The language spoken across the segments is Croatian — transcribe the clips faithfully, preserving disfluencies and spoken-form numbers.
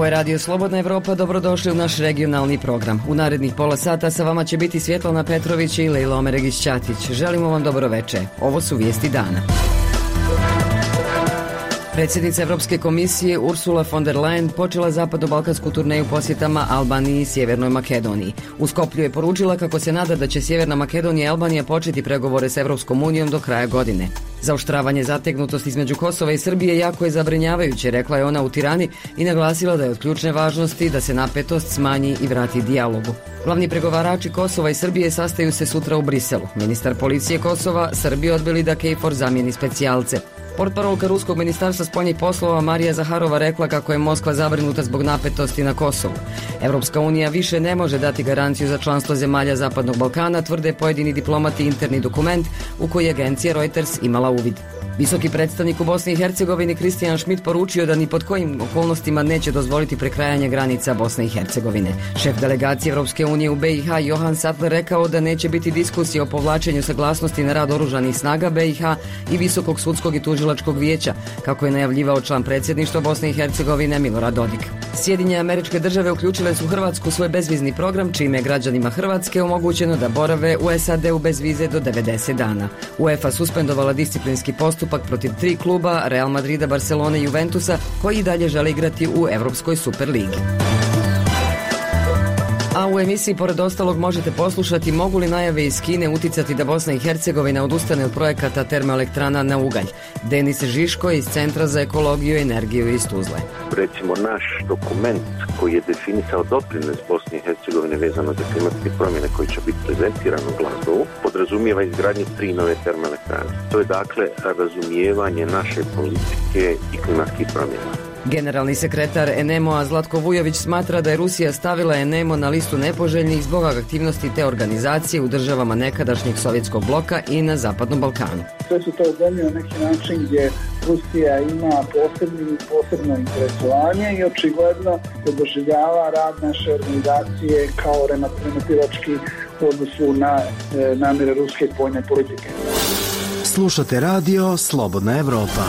je Radio Slobodna Evropa, dobrodošli u naš regionalni program. U narednih pola sata sa vama će biti Svjetlana Petrović i Lejla Omeregić-Ćatić. Želimo vam dobro veče. Ovo su vijesti dana. Predsjednica Evropske komisije Ursula von der Leyen počela zapadno-balkansku turneju posjetama Albaniji i Sjevernoj Makedoniji. U Skoplju je poručila kako se nada da će Sjeverna Makedonija i Albanija početi pregovore s Evropskom unijom do kraja godine. Zaoštravanje zategnutosti između Kosova i Srbije jako je zabrinjavajuće, rekla je ona u Tirani i naglasila da je od ključne važnosti da se napetost smanji i vrati dijalogu. Glavni pregovarači Kosova i Srbije sastaju se sutra u Briselu. Ministar policije Kosova Srbije odbili da KFOR zamijeni specijalce. Portparolka Ruskog ministarstva spoljnih poslova Marija Zaharova rekla kako je Moskva zabrinuta zbog napetosti na Kosovu. Evropska unija više ne može dati garanciju za članstvo zemalja Zapadnog Balkana, tvrde pojedini diplomati interni dokument u koji je agencija Reuters imala uvid. Visoki predstavnik u Bosni i Hercegovini Kristijan Schmidt poručio da ni pod kojim okolnostima neće dozvoliti prekrajanje granica Bosne i Hercegovine. Šef delegacije Evropske unije u B i H Johan Sattler rekao da neće biti diskusije o povlačenju saglasnosti na rad oružanih snaga B i H i Visokog sudskog i tužilačkog vijeća, kako je najavljivao član predsjedništva Bosne i Hercegovine Milorad Dodik. Sjedinjene Američke Države uključile su Hrvatsku u svoj bezvizni program, čime je građanima Hrvatske omogućeno da borave u S A D-u bez vize do devedeset dana. UEFA suspendovala disciplinski postupak protiv tri kluba Real Madrida, Barcelone i Juventusa koji i dalje žele igrati u Evropskoj Superligi. A u emisiji pored ostalog možete poslušati mogu li najave iz Kine uticati da Bosna i Hercegovina odustane od projekata termoelektrana na ugalj. Denis Žiško iz Centra za ekologiju i energiju iz Tuzle. Recimo naš dokument koji je definisao doprinos Bosne i Hercegovine vezano za klimatske promjene koji će biti prezentiran u Glasgowu podrazumijeva izgradnje tri nove termoelektrane. To je dakle razumijevanje naše politike i klimatskih promjena. Generalni sekretar Enemo-a Zlatko Vujović smatra da je Rusija stavila Enemo na listu nepoželjnih zbog aktivnosti te organizacije u državama nekadašnjeg sovjetskog bloka i na Zapadnom Balkanu. Sve su to zemlje na neki način gdje Rusija ima posebni, posebno interesovanje i očigledno se doživljava rad naše organizacije kao remetilački u odnosu na e, namjere ruske vojne politike. Slušate radio Slobodna Evropa.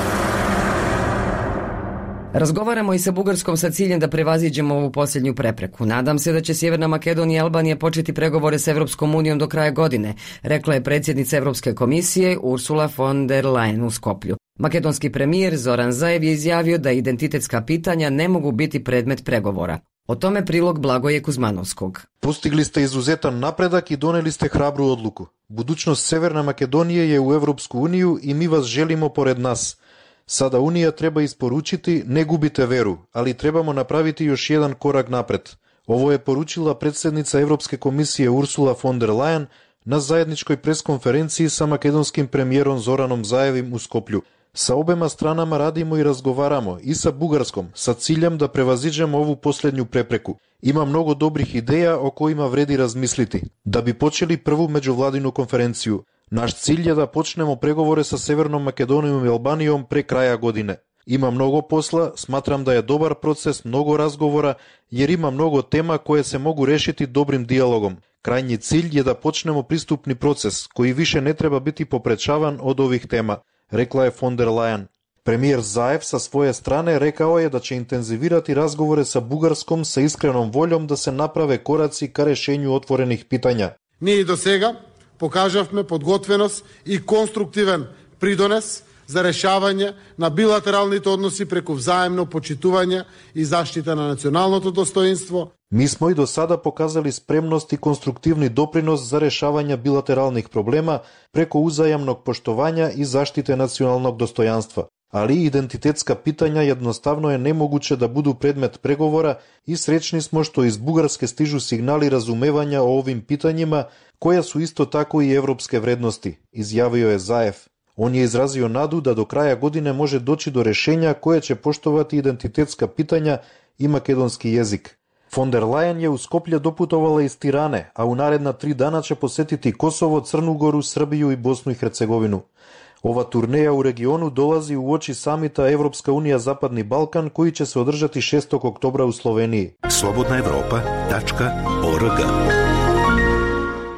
Razgovaramo i sa Bugarskom sa ciljem da prevaziđemo ovu posljednju prepreku. Nadam se da će Sjeverna Makedonija i Albanija početi pregovore s Evropskom unijom do kraja godine, rekla je predsjednica Evropske komisije Ursula von der Leyen u Skoplju. Makedonski premijer Zoran Zaev je izjavio da identitetska pitanja ne mogu biti predmet pregovora. O tome prilog Blagoje Kuzmanovskog. Postigli ste izuzetan napredak i doneli ste hrabru odluku. Budućnost Severne Makedonije je u Evropsku uniju i mi vas želimo pored nas. Sada Unija treba isporučiti, ne gubite veru, ali trebamo napraviti još jedan korak napred. Ovo je poručila predsjednica Evropske komisije Ursula von der Leyen na zajedničkoj preskonferenciji sa makedonskim premijerom Zoranom Zaevim u Skoplju. Sa obema stranama radimo i razgovaramo, i sa Bugarskom, sa ciljem da prevaziđemo ovu posljednju prepreku. Ima mnogo dobrih ideja o kojima vredi razmisliti, da bi počeli prvu međuvladinu konferenciju. Naš cilj je da počnemo pregovore sa Severnom Makedonijom i Albanijom pre kraja godine. Ima mnogo posla, smatram da je dobar proces, mnogo razgovora, jer ima mnogo tema koje se mogu rešiti dobrim dijalogom. Krajnji cilj je da počnemo pristupni proces, koji više ne treba biti poprečavan od ovih tema, rekla je von der Leyen. Premijer Zaev sa svoje strane rekao je da će intenzivirati razgovore sa Bugarskom sa iskrenom voljom da se naprave koraci ka rešenju otvorenih pitanja. Ние до сега покажавме подготвеност и конструктивен придонес за решавање на билатералните односи преку взаемно почитување и заштита на националното достоинство. Mi smo i do sada pokazali spremnost i konstruktivni doprinos za rešavanje bilateralnih problema preko uzajamnog poštovanja i zaštite nacionalnog dostojanstva. Ali identitetska pitanja jednostavno je nemoguće da budu predmet pregovora i srećni smo što iz Bugarske stižu signali razumevanja o ovim pitanjima, koja su isto tako i evropske vrednosti, izjavio je Zaev. On je izrazio nadu da do kraja godine može doći do rešenja koje će poštovati identitetska pitanja i makedonski jezik. Von der Leyen je u Skoplje doputovala iz Tirane, a u naredna tri dana će posetiti Kosovo, Crnu Goru, Srbiju i Bosnu i Hercegovinu. Ova turneja u regionu dolazi u oči samita Evropska unija Zapadni Balkan koji će se održati šestog oktobra u Sloveniji. slobodna evropa tačka org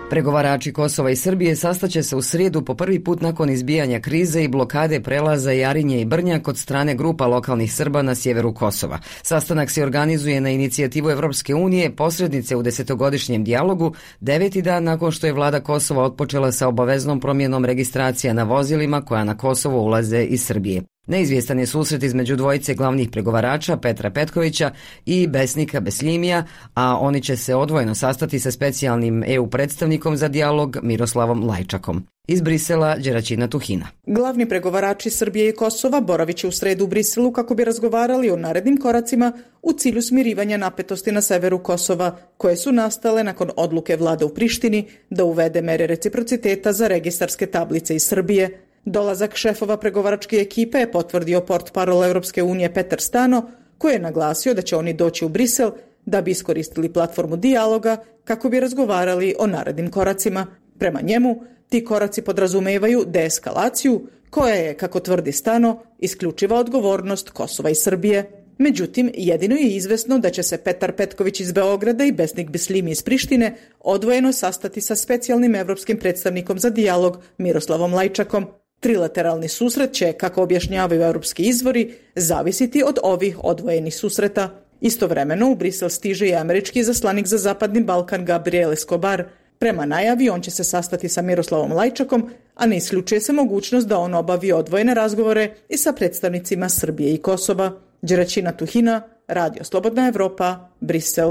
Pregovarači Kosova i Srbije sastaće se u srijedu po prvi put nakon izbijanja krize i blokade prelaza Jarinje i Brnjak od strane grupa lokalnih Srba na sjeveru Kosova. Sastanak se organizuje na inicijativu Evropske unije, posrednice u desetogodišnjem dijalogu, deveti dan nakon što je vlada Kosova otpočela sa obaveznom promjenom registracija na vozilima koja na Kosovo ulaze iz Srbije. Neizvjestan je susret između dvojice glavnih pregovarača Petra Petkovića i Besnika Besljimija, a oni će se odvojeno sastati sa specijalnim E U predstavnikom za dijalog Miroslavom Lajčakom. Iz Brisela, Đeraćina Tuhina. Glavni pregovarači Srbije i Kosova boravit će u sredu u Briselu kako bi razgovarali o narednim koracima u cilju smirivanja napetosti na severu Kosova, koje su nastale nakon odluke vlade u Prištini da uvede mere reciprociteta za registarske tablice iz Srbije. Dolazak šefova pregovaračke ekipe je potvrdio portparol Evropske unije Petar Stano, koji je naglasio da će oni doći u Brisel da bi iskoristili platformu dijaloga kako bi razgovarali o narednim koracima. Prema njemu, ti koraci podrazumevaju deeskalaciju, koja je, kako tvrdi Stano, isključiva odgovornost Kosova i Srbije. Međutim, jedino je izvesno da će se Petar Petković iz Beograda i Besnik Besljimi iz Prištine odvojeno sastati sa specijalnim evropskim predstavnikom za dijalog Miroslavom Lajčakom. Trilateralni susret će, kako objašnjavaju europski izvori, zavisiti od ovih odvojenih susreta. Istovremeno u Brisel stiže i američki izaslanik za Zapadni Balkan Gabriel Escobar. Prema najavi on će se sastati sa Miroslavom Lajčakom, a ne isključuje se mogućnost da on obavi odvojene razgovore i sa predstavnicima Srbije i Kosova. Đeraćina Tuhina, Radio Slobodna Evropa, Brisel.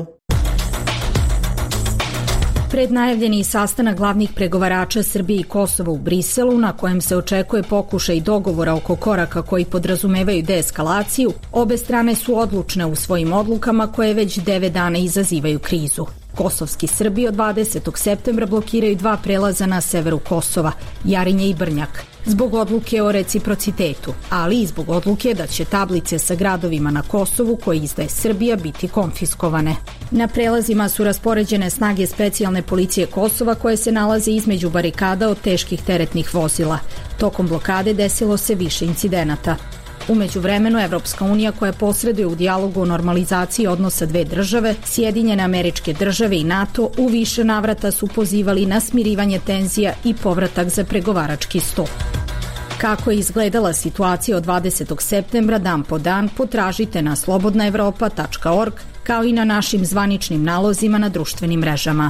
Pred najavljeni sastanak glavnih pregovarača Srbije i Kosova u Briselu, na kojem se očekuje pokušaj dogovora oko koraka koji podrazumevaju deeskalaciju, obe strane su odlučne u svojim odlukama koje već devet dana izazivaju krizu. Kosovski Srbi od dvadesetog septembra blokiraju dva prelaza na severu Kosova, Jarinje i Brnjak, zbog odluke o reciprocitetu, ali i zbog odluke da će tablice sa gradovima na Kosovu koje izdaje Srbija biti konfiskovane. Na prelazima su raspoređene snage specijalne policije Kosova koje se nalaze između barikada od teških teretnih vozila. Tokom blokade desilo se više incidenata. Umeđu vremenu, Evropska unija koja posreduje u dijalogu o normalizaciji odnosa dve države, Sjedinjene Američke Države i NATO u više navrata su pozivali na smirivanje tenzija i povratak za pregovarački sto. Kako je izgledala situacija od dvadesetog septembra dan po dan, potražite na slobodna evropa tačka org kao i na našim zvaničnim nalozima na društvenim mrežama.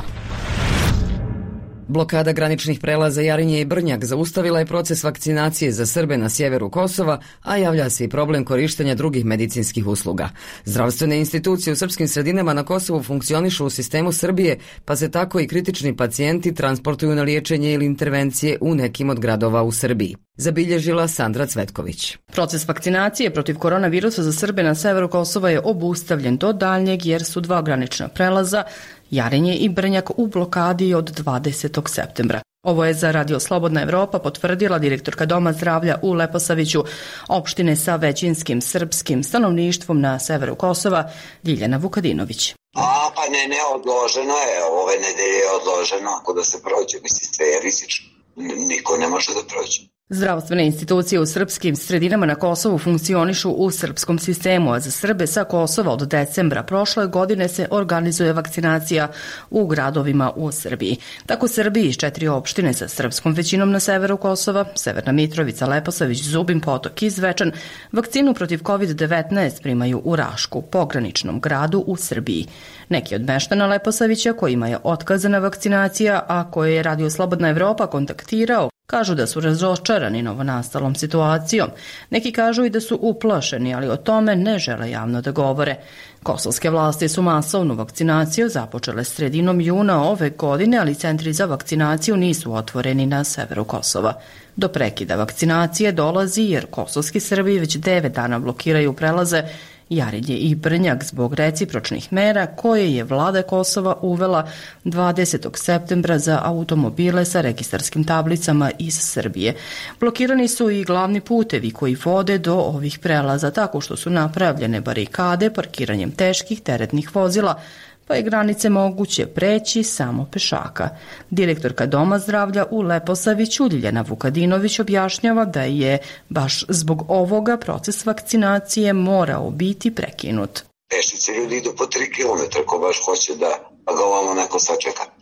Blokada graničnih prelaza Jarinje i Brnjak zaustavila je proces vakcinacije za Srbe na sjeveru Kosova, a javlja se i problem korištenja drugih medicinskih usluga. Zdravstvene institucije u srpskim sredinama na Kosovu funkcionišu u sistemu Srbije, pa se tako i kritični pacijenti transportuju na liječenje ili intervencije u nekim od gradova u Srbiji. Zabilježila Sandra Cvetković. Proces vakcinacije protiv koronavirusa za Srbe na severu Kosova je obustavljen do daljnjeg jer su dva granična prelaza, Jarinje i Brnjak, u blokadi od dvadesetog septembra. Ovo je za Radio Slobodna Evropa potvrdila direktorka Doma zdravlja u Leposaviću, opštine sa većinskim srpskim stanovništvom na severu Kosova, Ljiljana Vukadinović. A, pa ne, ne, odloženo je, ove nedelje je odloženo, ako da se prođe, mislim, sve je rizično, niko ne može da prođe. Zdravstvene institucije u srpskim sredinama na Kosovu funkcionišu u srpskom sistemu, a za Srbe sa Kosova od decembra prošle godine se organizuje vakcinacija u gradovima u Srbiji. Tako Srbi iz četiri opštine sa srpskom većinom na severu Kosova, Severna Mitrovica, Leposavić, Zubin Potok i Zvečan, vakcinu protiv kovid devetnaest primaju u Rašku, pograničnom gradu u Srbiji. Neki od meštana Leposavića kojima je otkazana vakcinacija, a koje je Radio Slobodna Evropa kontaktirao, kažu da su razočarani novonastalom situacijom. Neki kažu i da su uplašeni, ali o tome ne žele javno da govore. Kosovske vlasti su masovnu vakcinaciju započele sredinom juna ove godine, ali centri za vakcinaciju nisu otvoreni na severu Kosova. Do prekida vakcinacije dolazi jer kosovski Srbi već devet dana blokiraju prelaze Jarinje i Brnjak zbog recipročnih mera koje je vlada Kosova uvela dvadesetog septembra za automobile sa registarskim tablicama iz Srbije. Blokirani su i glavni putevi koji vode do ovih prelaza tako što su napravljene barikade parkiranjem teških teretnih vozila, pa je granice moguće preći samo pešaka. Direktorka Doma zdravlja u Leposaviću, Ljiljana Vukadinović, objašnjava da je baš zbog ovoga proces vakcinacije morao biti prekinut. Pešice ljudi idu po tri kilometra, ko baš hoće da, da ga ovamo neko sačeka.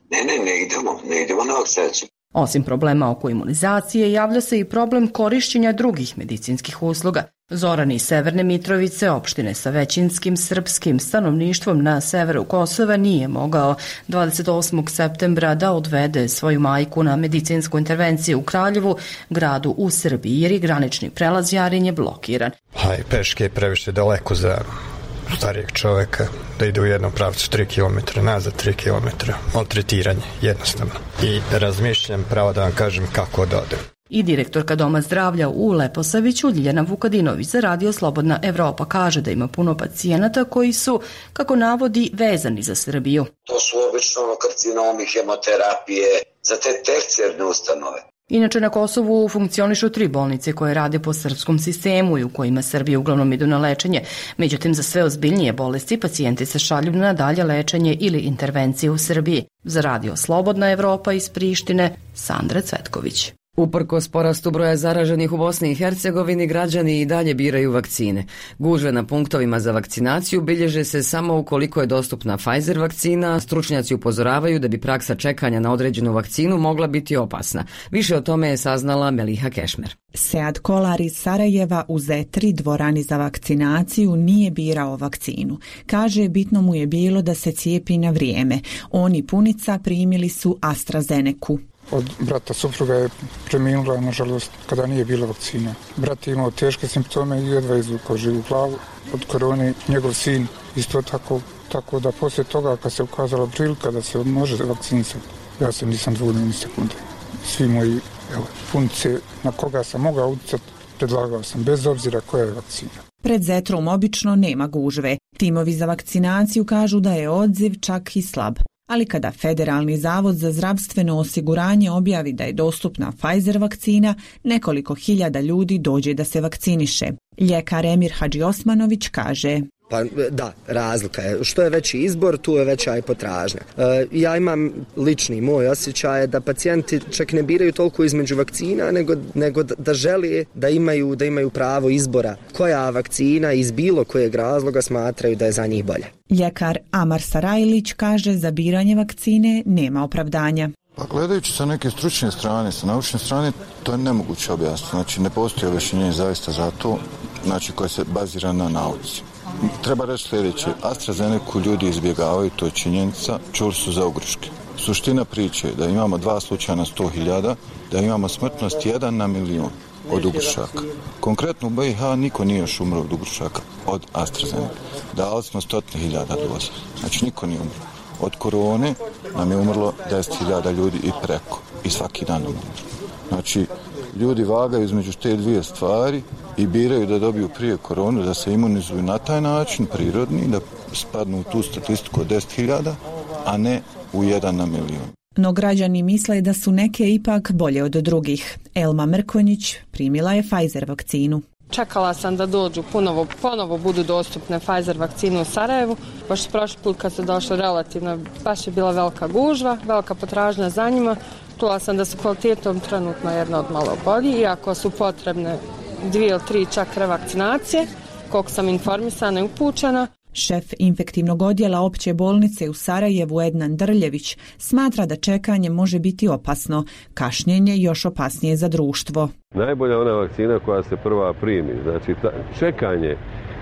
Ne, ne, ne idemo, ne idemo na vakcinaciju. Osim problema oko imunizacije, javlja se i problem korišćenja drugih medicinskih usluga. Zoran iz Severne Mitrovice, opštine sa većinskim srpskim stanovništvom na severu Kosova, nije mogao dvadeset osmog septembra da odvede svoju majku na medicinsku intervenciju u Kraljevu, gradu u Srbiji, jer je granični prelaz Jarinje blokiran. Aj, peške je previše daleko za starijeg čoveka da ide u jednom pravcu tri kilometra, nazad tri kilometra, maltretiranje, jednostavno. I razmišljam, pravo da vam kažem, kako da odem. I direktorka Doma zdravlja u Leposaviću, Ljiljana Vukadinović za Radio Slobodna Evropa, kaže da ima puno pacijenata koji su, kako navodi, vezani za Srbiju. To su obično karcinomi, hemoterapije, za te tercijarne ustanove. Inače, na Kosovu funkcionišu tri bolnice koje rade po srpskom sistemu i u kojima Srbi uglavnom idu na lečenje. Međutim, za sve ozbiljnije bolesti pacijenti se šalju na dalje lečenje ili intervencije u Srbiji. Za Radio Slobodna Evropa iz Prištine, Sandra Cvetković. Uprkos porastu broja zaraženih u Bosni i Hercegovini, građani i dalje biraju vakcine. Gužve na punktovima za vakcinaciju bilježe se samo ukoliko je dostupna Pfizer vakcina. Stručnjaci upozoravaju da bi praksa čekanja na određenu vakcinu mogla biti opasna. Više o tome je saznala Meliha Kešmer. Sead Kolar iz Sarajeva u Zetri, dvorani za vakcinaciju, nije birao vakcinu. Kaže, bitno mu je bilo da se cijepi na vrijeme. On i punica primili su AstraZeneku. Od brata supruga je preminula, nažalost, kada nije bila vakcina. Brat je imao teške simptome i jedva izvukao živu glavu od korone. Njegov sin isto tako, tako da poslije toga kad se ukazala prilika da se može vakcinisati, ja se nisam dvojio ni sekunde. Svi moji evo, punice na koga sam mogao utjecati, predlagao sam, bez obzira koja je vakcina. Pred Zetrom obično nema gužve. Timovi za vakcinaciju kažu da je odziv čak i slab. Ali kada Federalni zavod za zdravstveno osiguranje objavi da je dostupna Pfizer vakcina, nekoliko hiljada ljudi dođe da se vakciniše. Ljekar Emir Hadžiosmanović kaže: Pa da, razlika je. Što je veći izbor, tu je veća i potražnja. E, ja imam lični moj osjećaj da pacijenti čak ne biraju toliko između vakcina, nego, nego da žele da imaju, da imaju pravo izbora koja vakcina iz bilo kojeg razloga smatraju da je za njih bolja. Ljekar Amar Sarajlić kaže za biranje vakcine nema opravdanja. Pa gledajući sa neke stručne strane, sa naučne strane, to je nemoguće objasniti. Znači, ne postoji objašnjenje zaista za to, znači, koje se bazira na nauci. Treba reći sljedeće, AstraZeneku ljudi izbjegavaju, to je činjenica, čuli su za ugruške. Suština priče je da imamo dva slučaja na sto hiljada, da imamo smrtnost jedan na milion od ugrušaka. Konkretno u B i H niko nije još umro od ugrušaka od AstraZeneca. Dali smo stotine hiljada doza, znači niko nije umro. Od korone nam je umrlo deset hiljada ljudi i preko, i svaki dan umro. Znači, ljudi vagaju između te dvije stvari i biraju da dobiju prije koronu, da se imunizuju na taj način, prirodni, da spadnu u tu statistiku od deset hiljada, a ne u jedan na milion. No građani misle da su neke ipak bolje od drugih. Elma Mrkonjić primila je Pfizer vakcinu. Čekala sam da dođu ponovo, ponovo budu dostupne Pfizer vakcine u Sarajevu, baš prošli put kad se došlo relativno, baš je bila velika gužva, velika potražnja za njima. Čula sam da su kvalitetom trenutno jedna od malo bolji, iako su potrebne dvije ili tri čak revakcinacije, koliko sam informisana i upućena. Šef infektivnog odjela opće bolnice u Sarajevu Ednan Drljević smatra da čekanje može biti opasno, kašnjenje još opasnije za društvo. Najbolja ona vakcina koja se prva primi, znači ta, čekanje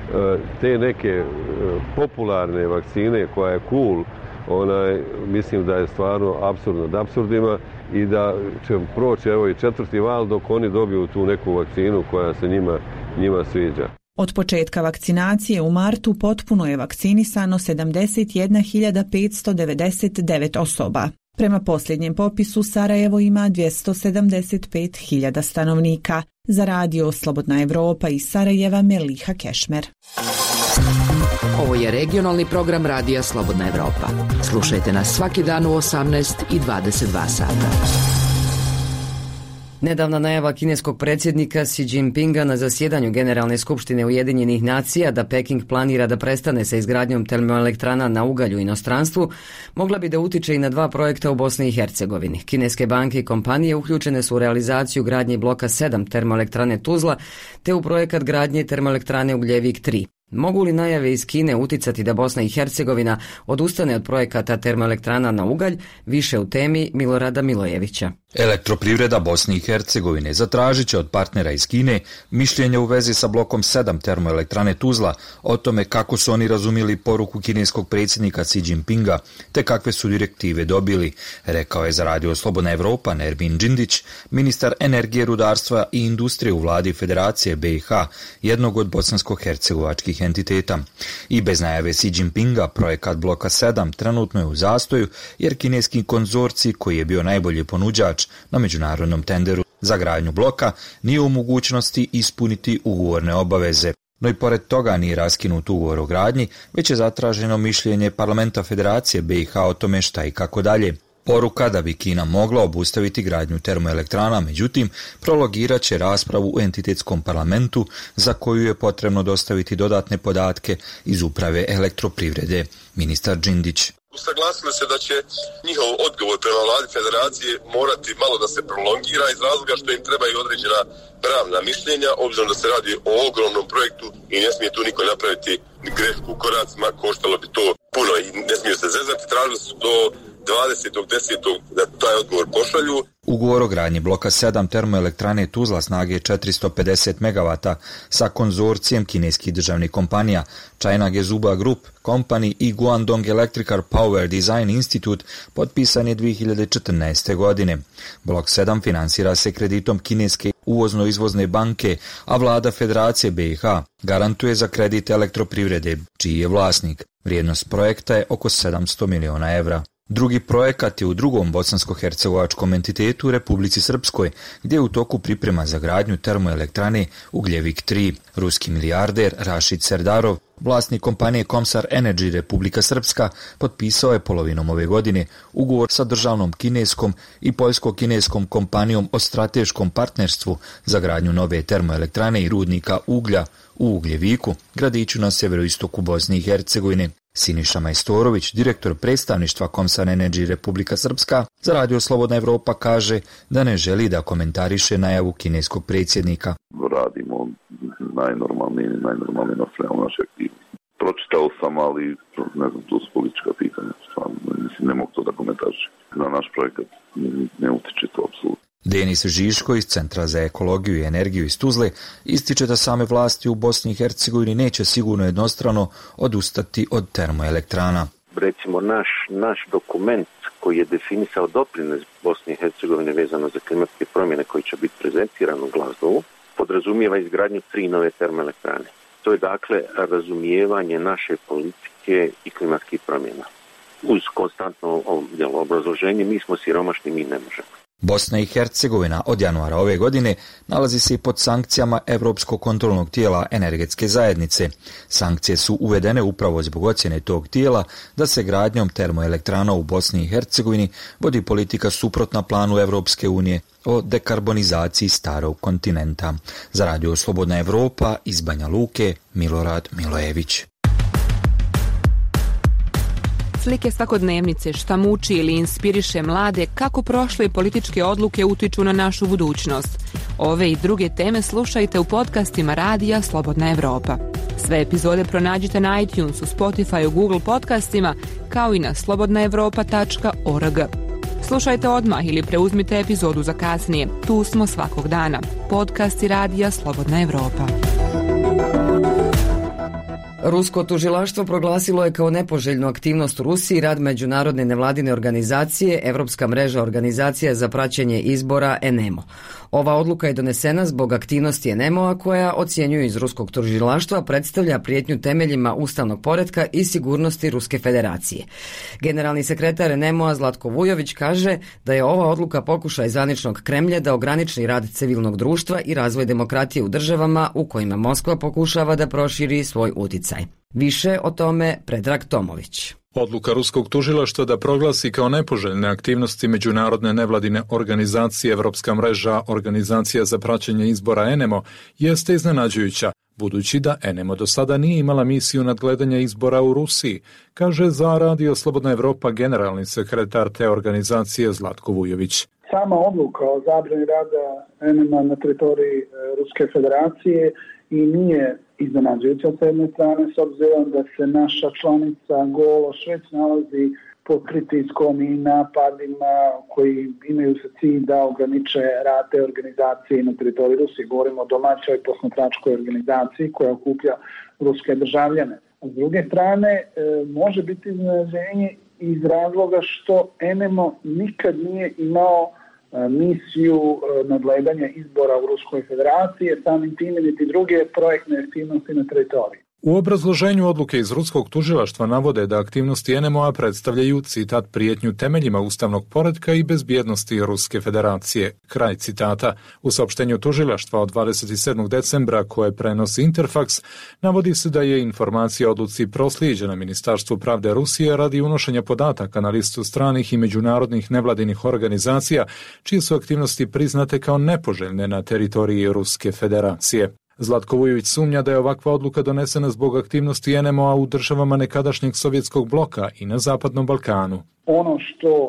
te neke popularne vakcine koja je cool, ona, mislim da je stvarno apsurdno nad apsurdima i da će proći evo i četvrti val dok oni dobiju tu neku vakcinu koja se njima, njima sviđa. Od početka vakcinacije u martu potpuno je vakcinisano sedamdeset jedna hiljada petsto devedeset devet osoba. Prema posljednjem popisu Sarajevo ima dvjesto sedamdeset pet hiljada stanovnika. Za Radio Slobodna Evropa iz Sarajeva, Meliha Kešmer. Ovo je regionalni program Radija Slobodna Evropa. Slušajte nas svaki dan u osamnaest i dvadeset dva sata. Nedavna najava kineskog predsjednika Xi Jinpinga na zasjedanju Generalne skupštine Ujedinjenih nacija da Peking planira da prestane sa izgradnjom termoelektrana na ugalj u inostranstvu mogla bi da utiče i na dva projekta u Bosni i Hercegovini. Kineske banke i kompanije uključene su u realizaciju gradnje bloka sedam termoelektrane Tuzla te u projekat gradnje termoelektrane Ugljevik tri. Mogu li najave iz Kine uticati da Bosna i Hercegovina odustane od projekata termoelektrana na ugalj? Više u temi Milorada Milojevića. Elektroprivreda Bosne i Hercegovine zatražit će od partnera iz Kine mišljenje u vezi sa blokom sedam termoelektrane Tuzla o tome kako su oni razumjeli poruku kineskog predsjednika Xi Jinpinga te kakve su direktive dobili, rekao je za Radio Slobodna Evropa Nermin Džindić, ministar energije, rudarstva i industrije u vladi Federacije B i H, jednog od bosansko-hercegovačkih entiteta. I bez najave Xi Jinpinga projekat bloka sedam trenutno je u zastoju jer kineski konzorcij koji je bio najbolji ponuđač na međunarodnom tenderu za gradnju bloka nije u mogućnosti ispuniti ugovorne obaveze. No i pored toga nije raskinut ugovor o gradnji, već je zatraženo mišljenje parlamenta Federacije B i H o tome šta i kako dalje. Poruka da bi Kina mogla obustaviti gradnju termoelektrana, međutim, prologirat će raspravu u entitetskom parlamentu za koju je potrebno dostaviti dodatne podatke iz uprave elektroprivrede. Ministar Džindić. Usaglasili se da će njihov odgovor prema vladi Federacije morati malo da se prolongira iz razloga što im trebaju određena pravna mišljenja, obzirom da se radi o ogromnom projektu i ne smije tu niko napraviti grešku u koracima, koštalo bi to puno i ne smije se zezati. Tražili su do dvadesetog desetog da taj odgovor pošalju. Ugovor o gradnji bloka sedam termoelektrane Tuzla snage četiristo pedeset megavata sa konzorcijem kineskih državnih kompanija China Gezhouba Group Company i Guangdong Electrical Power Design Institute potpisan je dvije hiljade četrnaeste. godine. Blok sedam finansira se kreditom kineske uvozno-izvozne banke, a vlada Federacije B i H garantuje za kredit elektroprivrede, čiji je vlasnik. Vrijednost projekta je oko sedamsto miliona evra. Drugi projekat je u drugom bosansko-hercegovačkom entitetu u Republici Srpskoj, gdje je u toku priprema za gradnju termoelektrane Ugljevik tri. Ruski milijarder Rašid Serdarov, vlasnik kompanije Komsar Energy Republika Srpska, potpisao je polovinom ove godine ugovor sa državnom kineskom i poljsko-kineskom kompanijom o strateškom partnerstvu za gradnju nove termoelektrane i rudnika uglja u Ugljeviku, gradiću na severoistoku Bosne i Hercegovine. Siniša Majstorović, direktor predstavništva Komsar Energy Republika Srpska, za Radio Slobodna Evropa kaže da ne želi da komentariše najavu kineskog predsjednika. Radimo najnormalnije, najnormalnije nastavljamo naše aktivnosti. Pročitao sam, ali ne znam, to su politička pitanja. Mislim, ne mogu to da komentarišem. Na naš projekat ne utiče to apsolutno. Denis Žiško iz Centra za ekologiju i energiju iz Tuzle ističe da same vlasti u Bosni i Hercegovini neće sigurno jednostrano odustati od termoelektrana. Recimo, naš, naš dokument koji je definisao doprinos Bosne i Hercegovine vezano za klimatske promjene koji će biti prezentiran u Glasgowu, podrazumijeva izgradnju tri nove termoelektrane. To je dakle razumijevanje naše politike i klimatskih promjena. Uz konstantno obrazloženje, mi smo siromašni, mi ne možemo. Bosna i Hercegovina od januara ove godine nalazi se i pod sankcijama Europskog kontrolnog tijela energetske zajednice. Sankcije su uvedene upravo zbog ocjene tog tijela da se gradnjom termoelektrana u Bosni i Hercegovini vodi politika suprotna planu Europske unije o dekarbonizaciji starog kontinenta. Za Radio Slobodna Evropa iz Banja Luke, Milorad Milojević. Slike svakodnevnice, šta muči ili inspiriše mlade, kako prošle političke odluke utiču na našu budućnost. Ove i druge teme slušajte u podcastima Radija Slobodna Evropa. Sve epizode pronađite na iTunesu, Spotify, Google podcastima, kao i na slobodna evropa tačka org. Slušajte odmah ili preuzmite epizodu za kasnije. Tu smo svakog dana. Podcasti Radija Slobodna Evropa. Rusko tužilaštvo proglasilo je kao nepoželjnu aktivnost u Rusiji rad međunarodne nevladine organizacije Evropska mreža organizacija za praćenje izbora ENEMO. Ova odluka je donesena zbog aktivnosti ENEMO-a koja, ocjenjuju iz ruskog tužilaštva, predstavlja prijetnju temeljima ustavnog poretka i sigurnosti Ruske federacije. Generalni sekretar ENEMO-a Zlatko Vujović kaže da je ova odluka pokušaj zvaničnog Kremlja da ograniči rad civilnog društva i razvoj demokratije u državama u kojima Moskva pokušava da proširi svoj uticaj. Više o tome Predrag Tomović. Odluka ruskog tužilaštva da proglasi kao nepoželjne aktivnosti međunarodne nevladine organizacije Evropska mreža organizacija za praćenje izbora ENEMO jeste iznenađujuća, budući da ENEMO do sada nije imala misiju nadgledanja izbora u Rusiji, kaže za Radio Slobodna Evropa generalni sekretar te organizacije Zlatko Vujović. Sama odluka o zabrani rada ENEMO na teritoriji Ruske federacije i nije iznenađujuća sa jedne strane, s obzirom da se naša članica Gološ već nalazi pod pritiskom i napadima koji imaju za cilj da ograniče rad te organizacije na teritoriji Rusije. Govorimo o domaćoj posmatračkoj organizaciji koja okuplja ruske državljane. A s druge strane, e, može biti iznenađenje iz razloga što N M O nikad nije imao e, misiju e, nadgledanja izbora u Ruskoj federaciji, samim time niti druge projektne aktivnosti na teritoriji. U obrazloženju odluke iz ruskog tužilaštva navode da aktivnosti N M O-a predstavljaju, citat, prijetnju temeljima ustavnog poretka i bezbjednosti Ruske federacije. Kraj citata. U saopštenju tužilaštva od dvadeset sedmog decembra koje prenosi Interfax navodi se da je informacija o odluci proslijeđena Ministarstvu pravde Rusije radi unošenja podataka na listu stranih i međunarodnih nevladinih organizacija čije su aktivnosti priznate kao nepoželjne na teritoriji Ruske federacije. Zlatko Vujović sumnja da je ovakva odluka donesena zbog aktivnosti N M O-a u državama nekadašnjeg sovjetskog bloka i na Zapadnom Balkanu. Ono što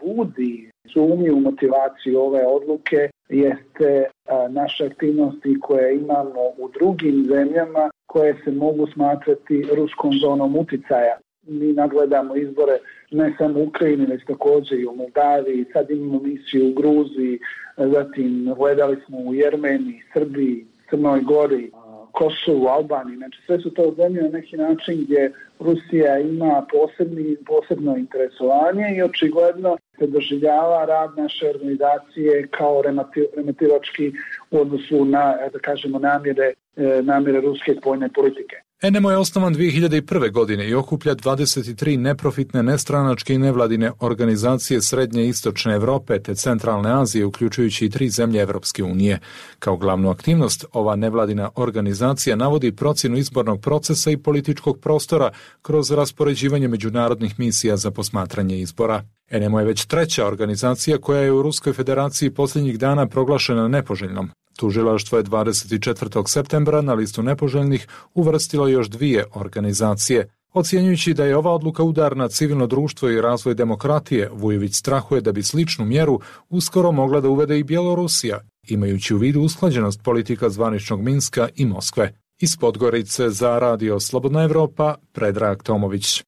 budi sumnju u motivaciju ove odluke jeste naše aktivnosti koje imamo u drugim zemljama koje se mogu smatrati ruskom zonom uticaja. Mi nagledamo izbore ne samo u Ukrajini, već također i u Moldaviji, sad imamo misiju u Gruziji, zatim gledali smo u Jermeniji, Srbiji, Crnoj Gori, Kosovu, Albaniji. Znači sve su to zemlje na neki način gdje Rusija ima posebni, posebno interesovanje i očigledno se doživljava rad naše organizacije kao remetilački u odnosu na, da kažemo, namjere, namjere ruske spoljne politike. N M O je osnovan dvije hiljade prve. godine i okuplja dvadeset tri neprofitne, nestranačke i nevladine organizacije Srednje i Istočne Evrope te Centralne Azije, uključujući i tri zemlje Evropske unije. Kao glavnu aktivnost, ova nevladina organizacija navodi procjenu izbornog procesa i političkog prostora kroz raspoređivanje međunarodnih misija za posmatranje izbora. N M O je već treća organizacija koja je u Ruskoj federaciji posljednjih dana proglašena nepoželjnom. Tužilaštvo je dvadeset četvrtog septembra na listu nepoželjnih uvrstilo još dvije organizacije. Ocjenjujući da je ova odluka udar na civilno društvo i razvoj demokratije, Vujović strahuje da bi sličnu mjeru uskoro mogla da uvede i Bjelorusija, imajući u vidu usklađenost politika zvaničnog Minska i Moskve. Iz Podgorice za Radio Slobodna Evropa, Predrag Tomović.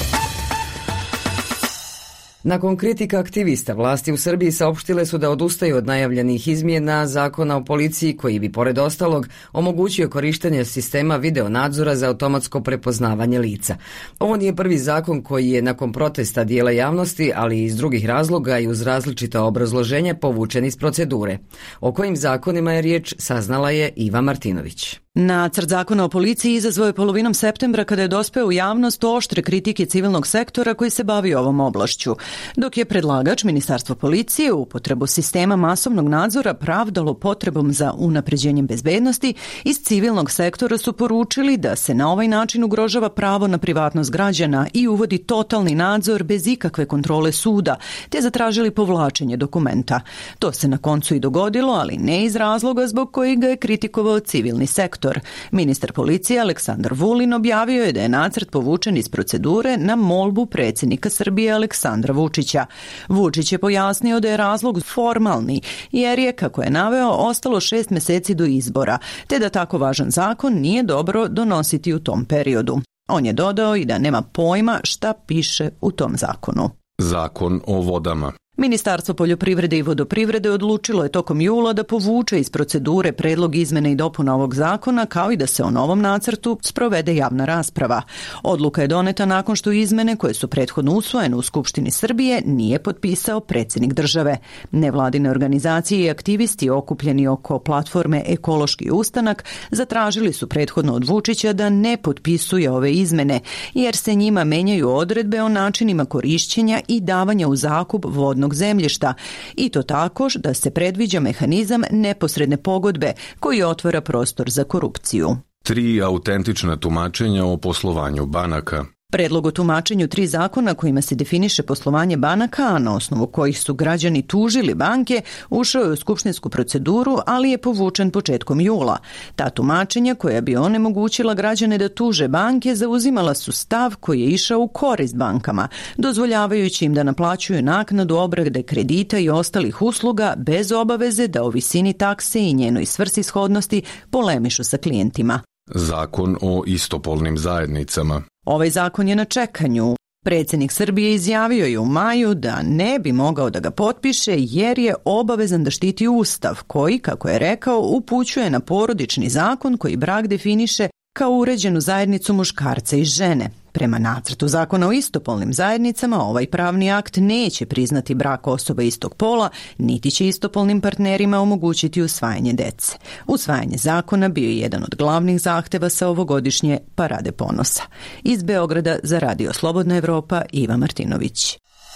Nakon kritika aktivista, vlasti u Srbiji saopštile su da odustaju od najavljenih izmjena zakona o policiji koji bi, pored ostalog, omogućio korištenje sistema video nadzora za automatsko prepoznavanje lica. Ovo nije prvi zakon koji je nakon protesta dijela javnosti, ali i iz drugih razloga i uz različita obrazloženja povučen iz procedure. O kojim zakonima je riječ, saznala je Iva Martinović. Nacrt zakona o policiji izazvao je polovinom septembra kada je dospeo u javnost oštre kritike civilnog sektora koji se bavi ovom oblašću, dok je predlagač Ministarstvo policije upotrebu sistema masovnog nadzora pravdalo potrebom za unapređenjem bezbednosti. Iz civilnog sektora su poručili da se na ovaj način ugrožava pravo na privatnost građana i uvodi totalni nadzor bez ikakve kontrole suda, te zatražili povlačenje dokumenta. To se na koncu i dogodilo, ali ne iz razloga zbog kojeg ga je kritikovao civilni sektor. Ministar policije Aleksandar Vulin objavio je da je nacrt povučen iz procedure na molbu predsjednika Srbije Aleksandra Vučića. Vučić je pojasnio da je razlog formalni, jer je, kako je naveo, ostalo šest mjeseci do izbora, te da tako važan zakon nije dobro donositi u tom periodu. On je dodao i da nema pojma šta piše u tom zakonu. Zakon o vodama. Ministarstvo poljoprivrede i vodoprivrede odlučilo je tokom jula da povuče iz procedure predlog izmene i dopuna ovog zakona, kao i da se o novom nacrtu sprovede javna rasprava. Odluka je doneta nakon što izmene koje su prethodno usvojene u Skupštini Srbije nije potpisao predsjednik države. Nevladine organizacije i aktivisti okupljeni oko platforme Ekološki ustanak zatražili su prethodno od Vučića da ne potpisuje ove izmene, jer se njima menjaju odredbe o načinima korišćenja i davanja u zakup vodnog zemljišta, i to tako da se predviđa mehanizam neposredne pogodbe koji otvara prostor za korupciju. Tri autentična tumačenja o poslovanju banaka. Predlog o tumačenju tri zakona kojima se definiše poslovanje banaka, a na osnovu kojih su građani tužili banke, ušao je u skupštinsku proceduru, ali je povučen početkom jula. Ta tumačenja, koja bi onemogućila građane da tuže banke, zauzimala su stav koji je išao u korist bankama, dozvoljavajući im da naplaćuju naknadu obrade kredita i ostalih usluga bez obaveze da o visini takse i njenoj svrsishodnosti polemišu sa klijentima. Zakon o istopolnim zajednicama. Ovaj zakon je na čekanju. Predsjednik Srbije izjavio je u maju da ne bi mogao da ga potpiše jer je obavezan da štiti Ustav koji, kako je rekao, upućuje na porodični zakon koji brak definiše kao uređenu zajednicu muškarca i žene. Prema nacrtu zakona o istopolnim zajednicama, ovaj pravni akt neće priznati brak osoba istog pola, niti će istopolnim partnerima omogućiti usvajanje dece. Usvajanje zakona bio je jedan od glavnih zahteva sa ovogodišnje Parade ponosa. Iz Beograda za Radio Slobodna Evropa, Iva Martinović.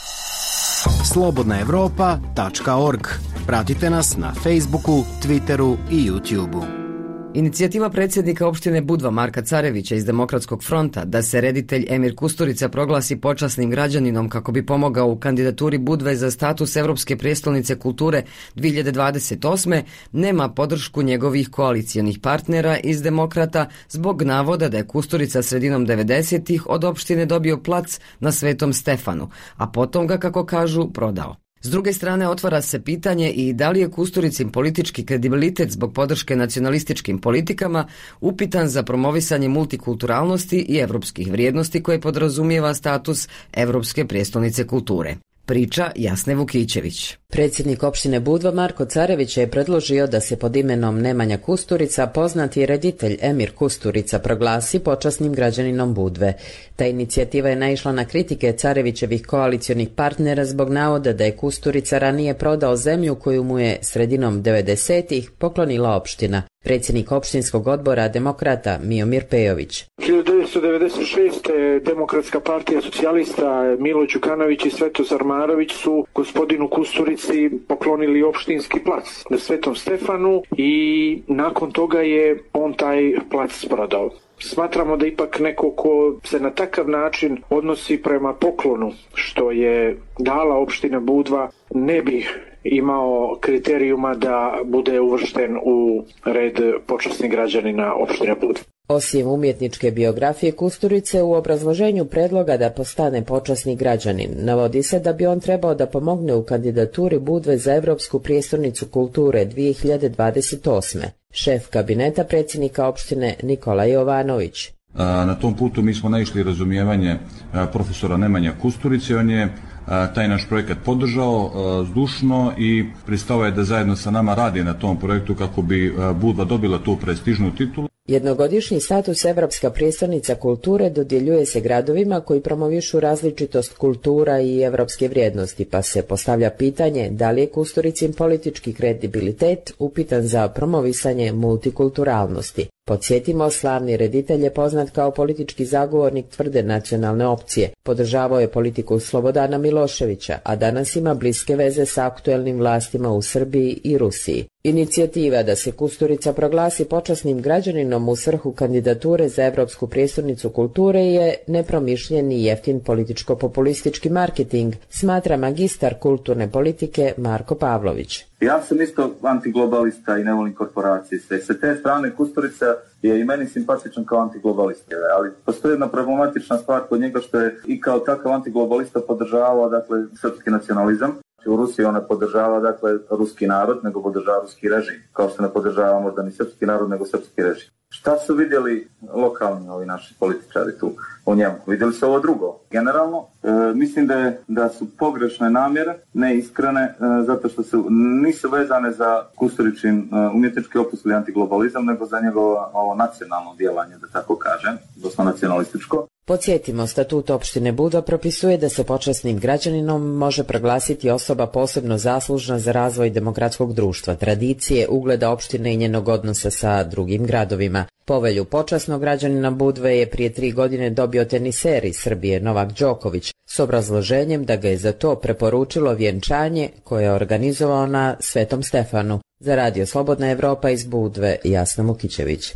slobodna evropa tačka org. Pratite nas na Facebooku, Twitteru i YouTubeu. Inicijativa predsjednika opštine Budva Marka Carevića iz Demokratskog fronta da se reditelj Emir Kusturica proglasi počasnim građaninom kako bi pomogao u kandidaturi Budve za status Evropske prijestolnice kulture dvije hiljade dvadeset osme nema podršku njegovih koalicijonih partnera iz Demokrata zbog navoda da je Kusturica sredinom devedesetih od opštine dobio plac na Svetom Stefanu, a potom ga, kako kažu, prodao. S druge strane, otvara se pitanje i da li je Kusturicin politički kredibilitet zbog podrške nacionalističkim politikama upitan za promovisanje multikulturalnosti i evropskih vrijednosti koje podrazumijeva status Evropske prijestolnice kulture. Priča Jasne Vukićević. Predsjednik opštine Budva Marko Carević je predložio da se pod imenom Nemanja Kusturica poznati reditelj Emir Kusturica proglasi počasnim građaninom Budve. Ta inicijativa je naišla na kritike Carevićevih koalicionih partnera zbog navoda da je Kusturica ranije prodao zemlju koju mu je sredinom devedesetih poklonila opština. Predsjednik opštinskog odbora Demokrata Miomir Pejović. hiljadu devetsto devedeset šeste. Demokratska partija socijalista Milo Đukanović i Svetozar Marović su gospodinu Kusturici poklonili opštinski plac na Svetom Stefanu i nakon toga je on taj plac prodao. Smatramo da ipak neko ko se na takav način odnosi prema poklonu što je dala opština Budva ne bi imao kriterijuma da bude uvršten u red počasnih građanina opštine Budva. Osim umjetničke biografije Kusturice, u obrazloženju predloga da postane počasni građanin navodi se da bi on trebao da pomogne u kandidaturi Budve za Evropsku prijestolnicu kulture dvije hiljade dvadeset osme. Šef kabineta predsjednika opštine Nikola Jovanović. Na tom putu mi smo naišli razumijevanje profesora Nemanja Kusturice. On je taj naš projekat podržao zdušno i pristao je da zajedno sa nama radi na tom projektu kako bi Budva dobila tu prestižnu titulu. Jednogodišnji status Evropska prijestolnica kulture dodjeljuje se gradovima koji promovišu različitost kultura i evropske vrijednosti, pa se postavlja pitanje da li je Kusturicin politički kredibilitet upitan za promovisanje multikulturalnosti. Podsjetimo, slavni reditelj je poznat kao politički zagovornik tvrde nacionalne opcije. Podržavao je politiku Slobodana Miloševića, a danas ima bliske veze sa aktuelnim vlastima u Srbiji i Rusiji. Inicijativa da se Kusturica proglasi počasnim građaninom u svrhu kandidature za Evropsku prijestolnicu kulture je nepromišljen i jeftin političko-populistički marketing, smatra magistar kulturne politike Marko Pavlović. Ja sam isto antiglobalista i ne volim korporacije. Sve. Sa te strane Kusturica je i meni simpatičan kao antiglobalista, ali postoji jedna problematična stvar kod njega što je i kao takav antiglobalista podržavao dakle, srpski nacionalizam. U Rusiji ona podržava dakle ruski narod, nego podržava ruski režim, kao što ne podržava možda ni srpski narod, nego srpski režim. Šta su vidjeli lokalni ovi naši političari tu u njemu? Vidjeli su ovo drugo. Generalno, e, mislim da, je, da su pogrešne namjere, neiskrene, e, zato što su nisu vezane za Kusturičin e, umjetnički opus ili antiglobalizam, nego za njegovo ovo nacionalno djelanje, da tako kažem, dosta nacionalističko. Podsjetimo, statut opštine Budva propisuje da se počasnim građaninom može proglasiti osoba posebno zaslužna za razvoj demokratskog društva, tradicije, ugleda opštine i njenog odnosa sa drugim gradovima. Povelju počasnog građanina Budve je prije tri godine dobio teniser iz Srbije Novak Đoković s obrazloženjem da ga je za to preporučilo vjenčanje koje je organizovao na Svetom Stefanu. Za Radio Slobodna Evropa iz Budve, Jasna Vukićević.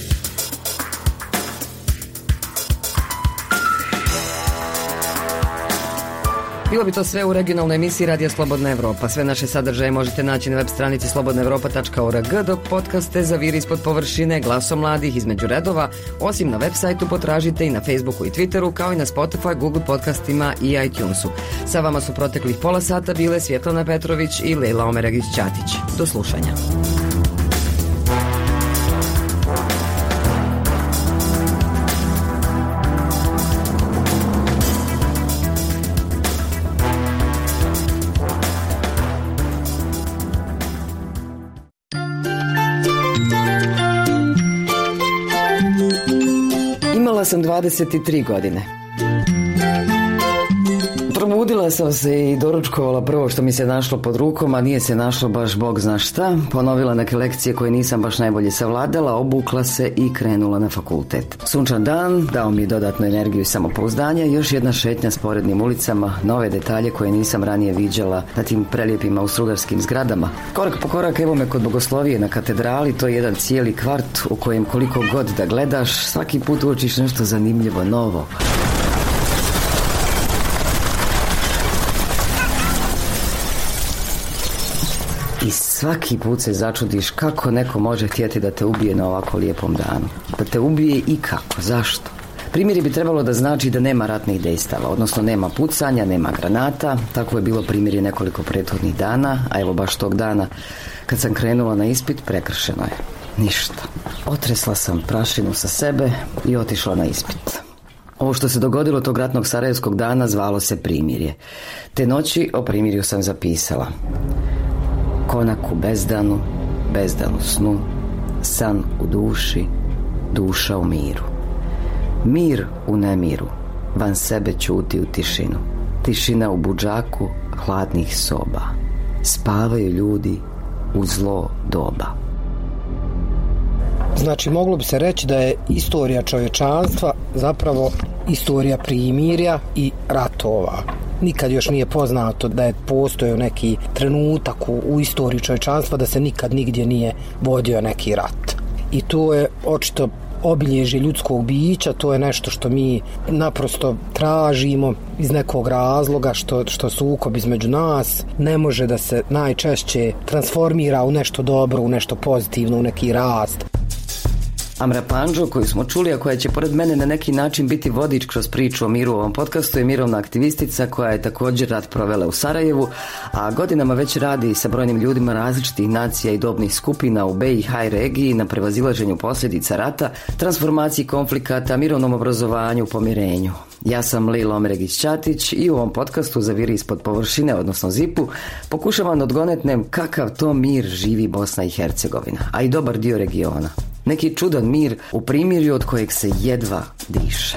Bilo bi to sve u regionalnoj emisiji Radija Slobodna Evropa. Sve naše sadržaje možete naći na web stranici slobodna evropa tačka org, dok podcaste Zaviri ispod površine, Glasom mladih, Između redova, osim na web sajtu potražite i na Facebooku i Twitteru, kao i na Spotify, Google podcastima i iTunesu. Sa vama su proteklih pola sata bile Svjetlana Petrović i Lejla Omeragić-Ćatić. Do slušanja. Imala sam dvadeset tri godine. Probudila sam se i doručkovala prvo što mi se našlo pod rukom, a nije se našlo baš bog zna šta. Ponovila neke lekcije koje nisam baš najbolje savladala, obukla se i krenula na fakultet. Sunčan dan dao mi dodatnu energiju i samopouzdanja, još jedna šetnja sporednim ulicama, nove detalje koje nisam ranije viđala na tim prelijepim austrugarskim zgradama. Korak po korak evo me kod Bogoslovije na katedrali, to je jedan cijeli kvart u kojem koliko god da gledaš, svaki put uočiš nešto zanimljivo, novo. I svaki put se začudiš kako neko može htjeti da te ubije na ovako lijepom danu. Da te ubije i kako, zašto? Primjeri bi trebalo da znači da nema ratnih dejstava, odnosno nema pucanja, nema granata. Tako je bilo primjeri nekoliko prethodnih dana, a evo baš tog dana kad sam krenula na ispit prekršeno je. Ništa. Otresla sam prašinu sa sebe i otišla na ispit. Ovo što se dogodilo tog ratnog sarajevskog dana zvalo se primirje. Te noći o primirju sam zapisala: konak u bezdanu, bezdan u snu, san u duši, duša u miru. Mir u nemiru, van sebe ćuti u tišinu. Tišina u budžaku hladnih soba. Spavaju ljudi u zlo doba. Znači, moglo bi se reći da je istorija čovječanstva zapravo istorija primirja i ratova. Nikad još nije poznato da je postojao neki trenutak u, u istoriji čovječanstva da se nikad nigdje nije vodio neki rat. I to je očito obilježje ljudskog bića, to je nešto što mi naprosto tražimo iz nekog razloga, što, što sukob između nas ne može da se najčešće transformira u nešto dobro, u nešto pozitivno, u neki rast. Amra Pandžo, koju smo čuli, a koja će pored mene na neki način biti vodič kroz priču o miru u ovom podcastu, je mirovna aktivistica koja je također rat provela u Sarajevu, a godinama već radi sa brojnim ljudima različitih nacija i dobnih skupina u be i ha regiji na prevazilaženju posljedica rata, transformaciji konflikata, mirovnom obrazovanju, pomirenju. Ja sam Lila Omregić-Ćatić i u ovom podcastu Zaviri ispod površine, odnosno zipu, pokušavam da odgonetnem kakav to mir živi Bosna i Hercegovina, a i dobar dio regiona. Neki čudan mir u primirju od kojeg se jedva diše.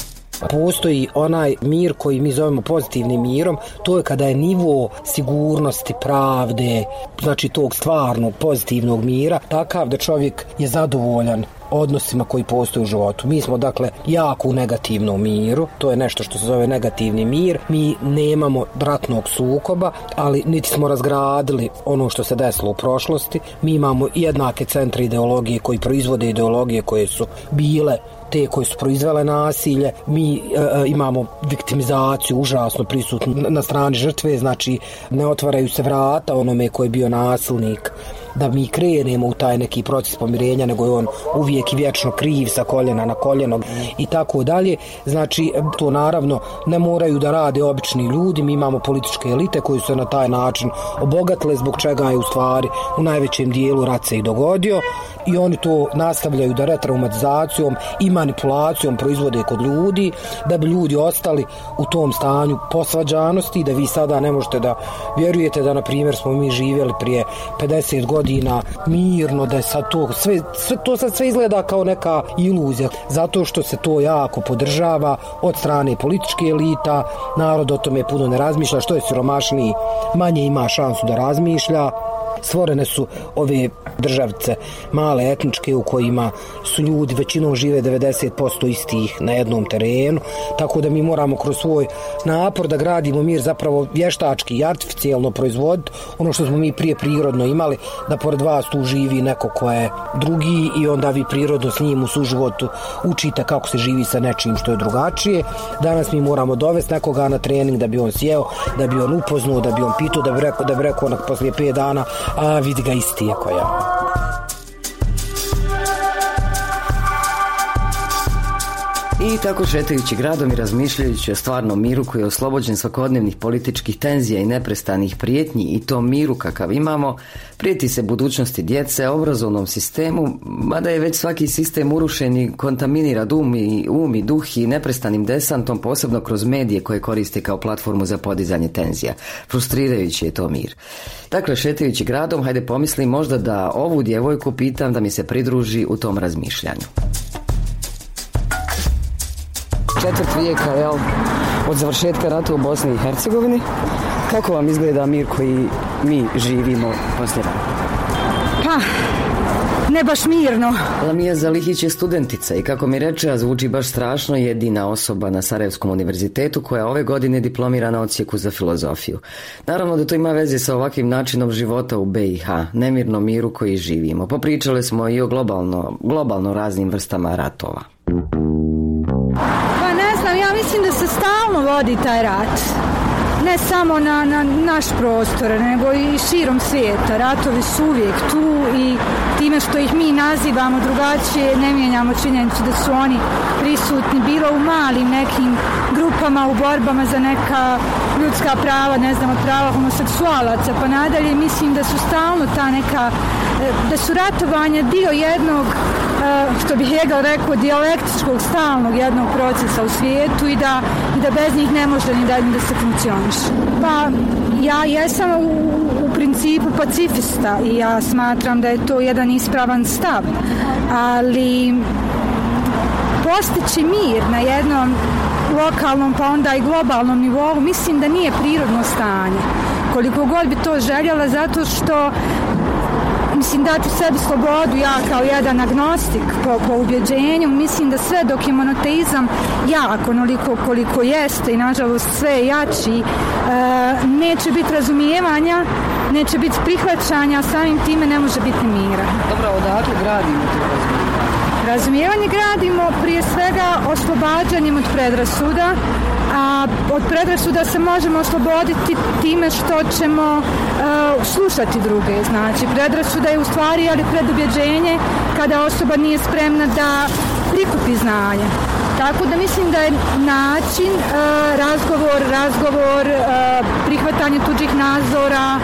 Postoji onaj mir koji mi zovemo pozitivnim mirom, to je kada je nivo sigurnosti, pravde, znači tog stvarnog pozitivnog mira, takav da čovjek je zadovoljan odnosima koji postoje u životu. Mi smo dakle jako u negativnom miru, to je nešto što se zove negativni mir. Mi nemamo ratnog sukoba, ali niti smo razgradili ono što se desilo u prošlosti. Mi imamo jednake centre ideologije koji proizvode ideologije koje su bile te koje su proizvele nasilje. Mi e, imamo viktimizaciju užasno prisutnu na strani žrtve, znači ne otvaraju se vrata onome koji je bio nasilnik da mi krenemo u taj neki proces pomirenja, nego je on uvijek i vječno kriv sa koljena na koljeno i tako dalje. Znači, to naravno ne moraju da rade obični ljudi, mi imamo političke elite koji su se na taj način obogatile, zbog čega je u stvari u najvećem dijelu rat se i dogodio, i oni to nastavljaju da retraumatizacijom i manipulacijom proizvode kod ljudi, da bi ljudi ostali u tom stanju posvađanosti, da vi sada ne možete da vjerujete da, na primjer, smo mi živjeli prije pedeset godina mirno, da je sad to sve, sve, to sad sve izgleda kao neka iluzija, zato što se to jako podržava od strane političke elita. Narod o tome puno ne razmišlja, što je siromašniji manje ima šansu da razmišlja. Stvorene su ove državice male etničke u kojima su ljudi većinom žive devedeset posto istih na jednom terenu, tako da mi moramo kroz svoj napor da gradimo mir zapravo vještački i artificijelno proizvoditi ono što smo mi prije prirodno imali, da pored vas tu živi neko ko je drugi i onda vi prirodno s njim u suživotu učite kako se živi sa nečim što je drugačije. Danas mi moramo dovesti nekoga na trening da bi on sjeo, da bi on upoznao, da bi on pitao, da bi rekao, da bi rekao onak poslije pet dana, a vidi ga isti je ko ja. I tako šetajući gradom i razmišljajući o stvarnom miru koji je oslobođen svakodnevnih političkih tenzija i neprestanih prijetnji, i tom miru kakav imamo, prijeti se budućnosti djece, obrazovnom sistemu, mada je već svaki sistem urušen i kontaminira um i, um i duh i neprestanim desantom, posebno kroz medije koje koriste kao platformu za podizanje tenzija. Frustrirajući je to mir. Dakle, šetajući gradom, hajde pomisli možda da ovu djevojku pitam da mi se pridruži u tom razmišljanju. četvrt vijeka, jel, od završetka rata u Bosni i Hercegovini. Kako vam izgleda mir koji mi živimo poslije rata? Pa, ne baš mirno. Lamija Zalihić je studentica i kako mi reče, a zvuči baš strašno, jedina osoba na Sarajevskom univerzitetu koja ove godine diplomira na odsjeku za filozofiju. Naravno da to ima veze sa ovakvim načinom života u be i ha, nemirnom miru koji živimo. Popričali smo i o globalno, globalno raznim vrstama ratova. Pa ne znam, ja mislim da se stalno vodi taj rat. Ne samo na, na naš prostor, nego i širom svijeta. Ratovi su uvijek tu i time što ih mi nazivamo drugačije ne mijenjamo činjenicu da su oni prisutni bilo u malim nekim grupama u borbama za neka ljudska prava, ne znam, od prava homoseksualaca pa nadalje. Mislim da su stalno ta neka, da su ratovanja dio jednog, što bih Hegel rekao, dijalektičkog stalnog jednog procesa u svijetu i da, i da bez njih ne može ni da, ni da se funkcioniš. Pa ja jesam u, u principu pacifista i ja smatram da je to jedan ispravan stav, ali postići mir na jednom lokalnom pa onda i globalnom nivou mislim da nije prirodno stanje. Koliko god bi to željela, zato što mislim dati sebi slobodu, ja kao jedan agnostik po, po ubjeđenju, mislim da sve dok je monoteizam jak onoliko koliko jeste i nažalost sve jači, e, neće biti razumijevanja, neće biti prihvaćanja, samim time ne može biti mira. Dobro, odakle gradimo to razumijevanje? Razumijevanje gradimo prije svega oslobađanjem od predrasuda, a od predrasuda se možemo osloboditi time što ćemo uh, slušati druge. Znači, predrasuda je u stvari ali predubjeđenje kada osoba nije spremna da prikupi znanje. Tako da mislim da je način uh, razgovor, razgovor, uh, prihvatanje tuđih nazora,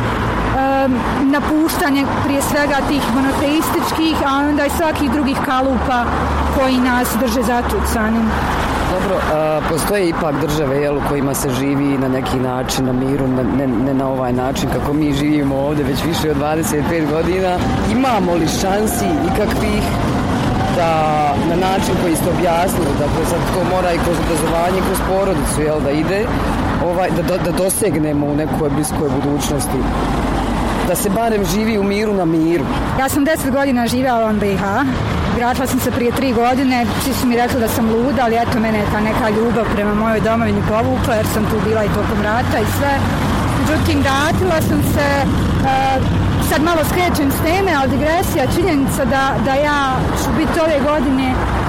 napuštanje prije svega tih monoteističkih, a onda i svakih drugih kalupa koji nas drže zatucanim. Dobro, a, postoje ipak države, jel, u kojima se živi na neki način, na miru, ne, ne na ovaj način kako mi živimo ovdje već više od dvadeset pet godina. Imamo li šansi ikakvih da na način koji ste objasnili, dakle sad to mora i kroz obrazovanje, kroz porodicu, jel, da ide, ovaj, da, da dosegnemo u nekoj bliskoj budućnosti, da se barem živi u miru na miru. Ja sam deset godina živjela u be i ha, vratila sam se prije tri godine, svi su mi rekli da sam luda, ali eto mene je ta neka ljubav prema mojoj domovini povukla, jer sam tu bila i tokom rata i sve. Međutim, vratila sam se, uh, sad malo skrećem s teme, ali digresija, činjenica da, da ja ću biti ove godine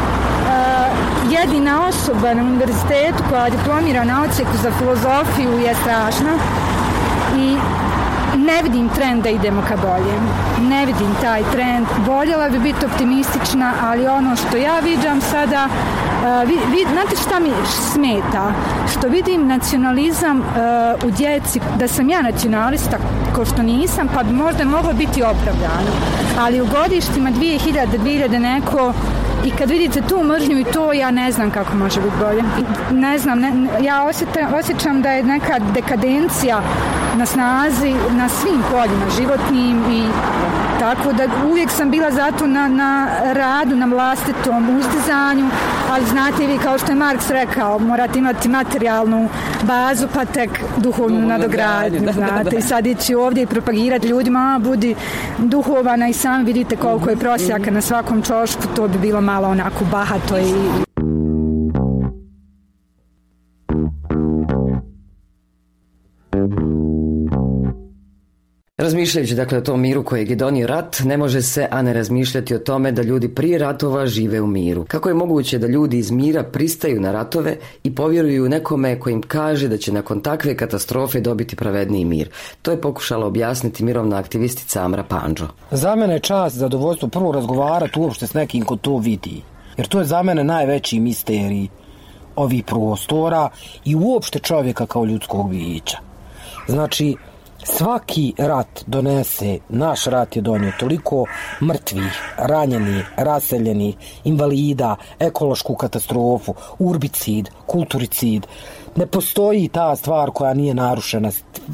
uh, jedina osoba na univerzitetu koja diplomira na odsjeku za filozofiju je strašna i ne vidim trend da idemo ka boljem. Ne vidim taj trend. Voljela bi biti optimistična, ali ono što ja viđam sada, uh, vid, vid, znate šta mi smeta? Što vidim nacionalizam uh, u djeci, da sam ja nacionalista, ko što nisam, pa bi možda moglo biti opravdano. Ali u godištima dvije hiljade, dvije hiljade neko, i kad vidite tu mržnju i to, ja ne znam kako može biti bolje. Ne znam, ne, ja osjećam, osjećam da je neka dekadencija na snazi na svim poljima, životnim i tako da uvijek sam bila zato na, na radu, na vlastitom uzdizanju, ali znate vi, kao što je Marks rekao, morate imati materijalnu bazu pa tek duhovnu nadogradnju, znate, i sad ići ovdje i propagirati ljudima, a budi duhovana i sam vidite koliko je prosjaka na svakom čošku, to bi bilo malo onako bahato i... Razmišljajući dakle o tom miru kojeg je donio rat, ne može se a ne razmišljati o tome da ljudi prije ratova žive u miru. Kako je moguće da ljudi iz mira pristaju na ratove i povjeruju nekome koji im kaže da će nakon takve katastrofe dobiti pravedniji mir? To je pokušala objasniti mirovna aktivistica Amra Pandžo. Za mene je čast, zadovoljstvo prvo razgovarati uopšte s nekim ko to vidi. Jer to je za mene najveći misterij ovih prostora i uopšte čovjeka kao ljudskog bića. Znači, svaki rat donese, naš rat je donio toliko mrtvih, ranjenih, raseljenih, invalida, ekološku katastrofu, urbicid, kulturicid. Ne postoji ta stvar koja nije narušena.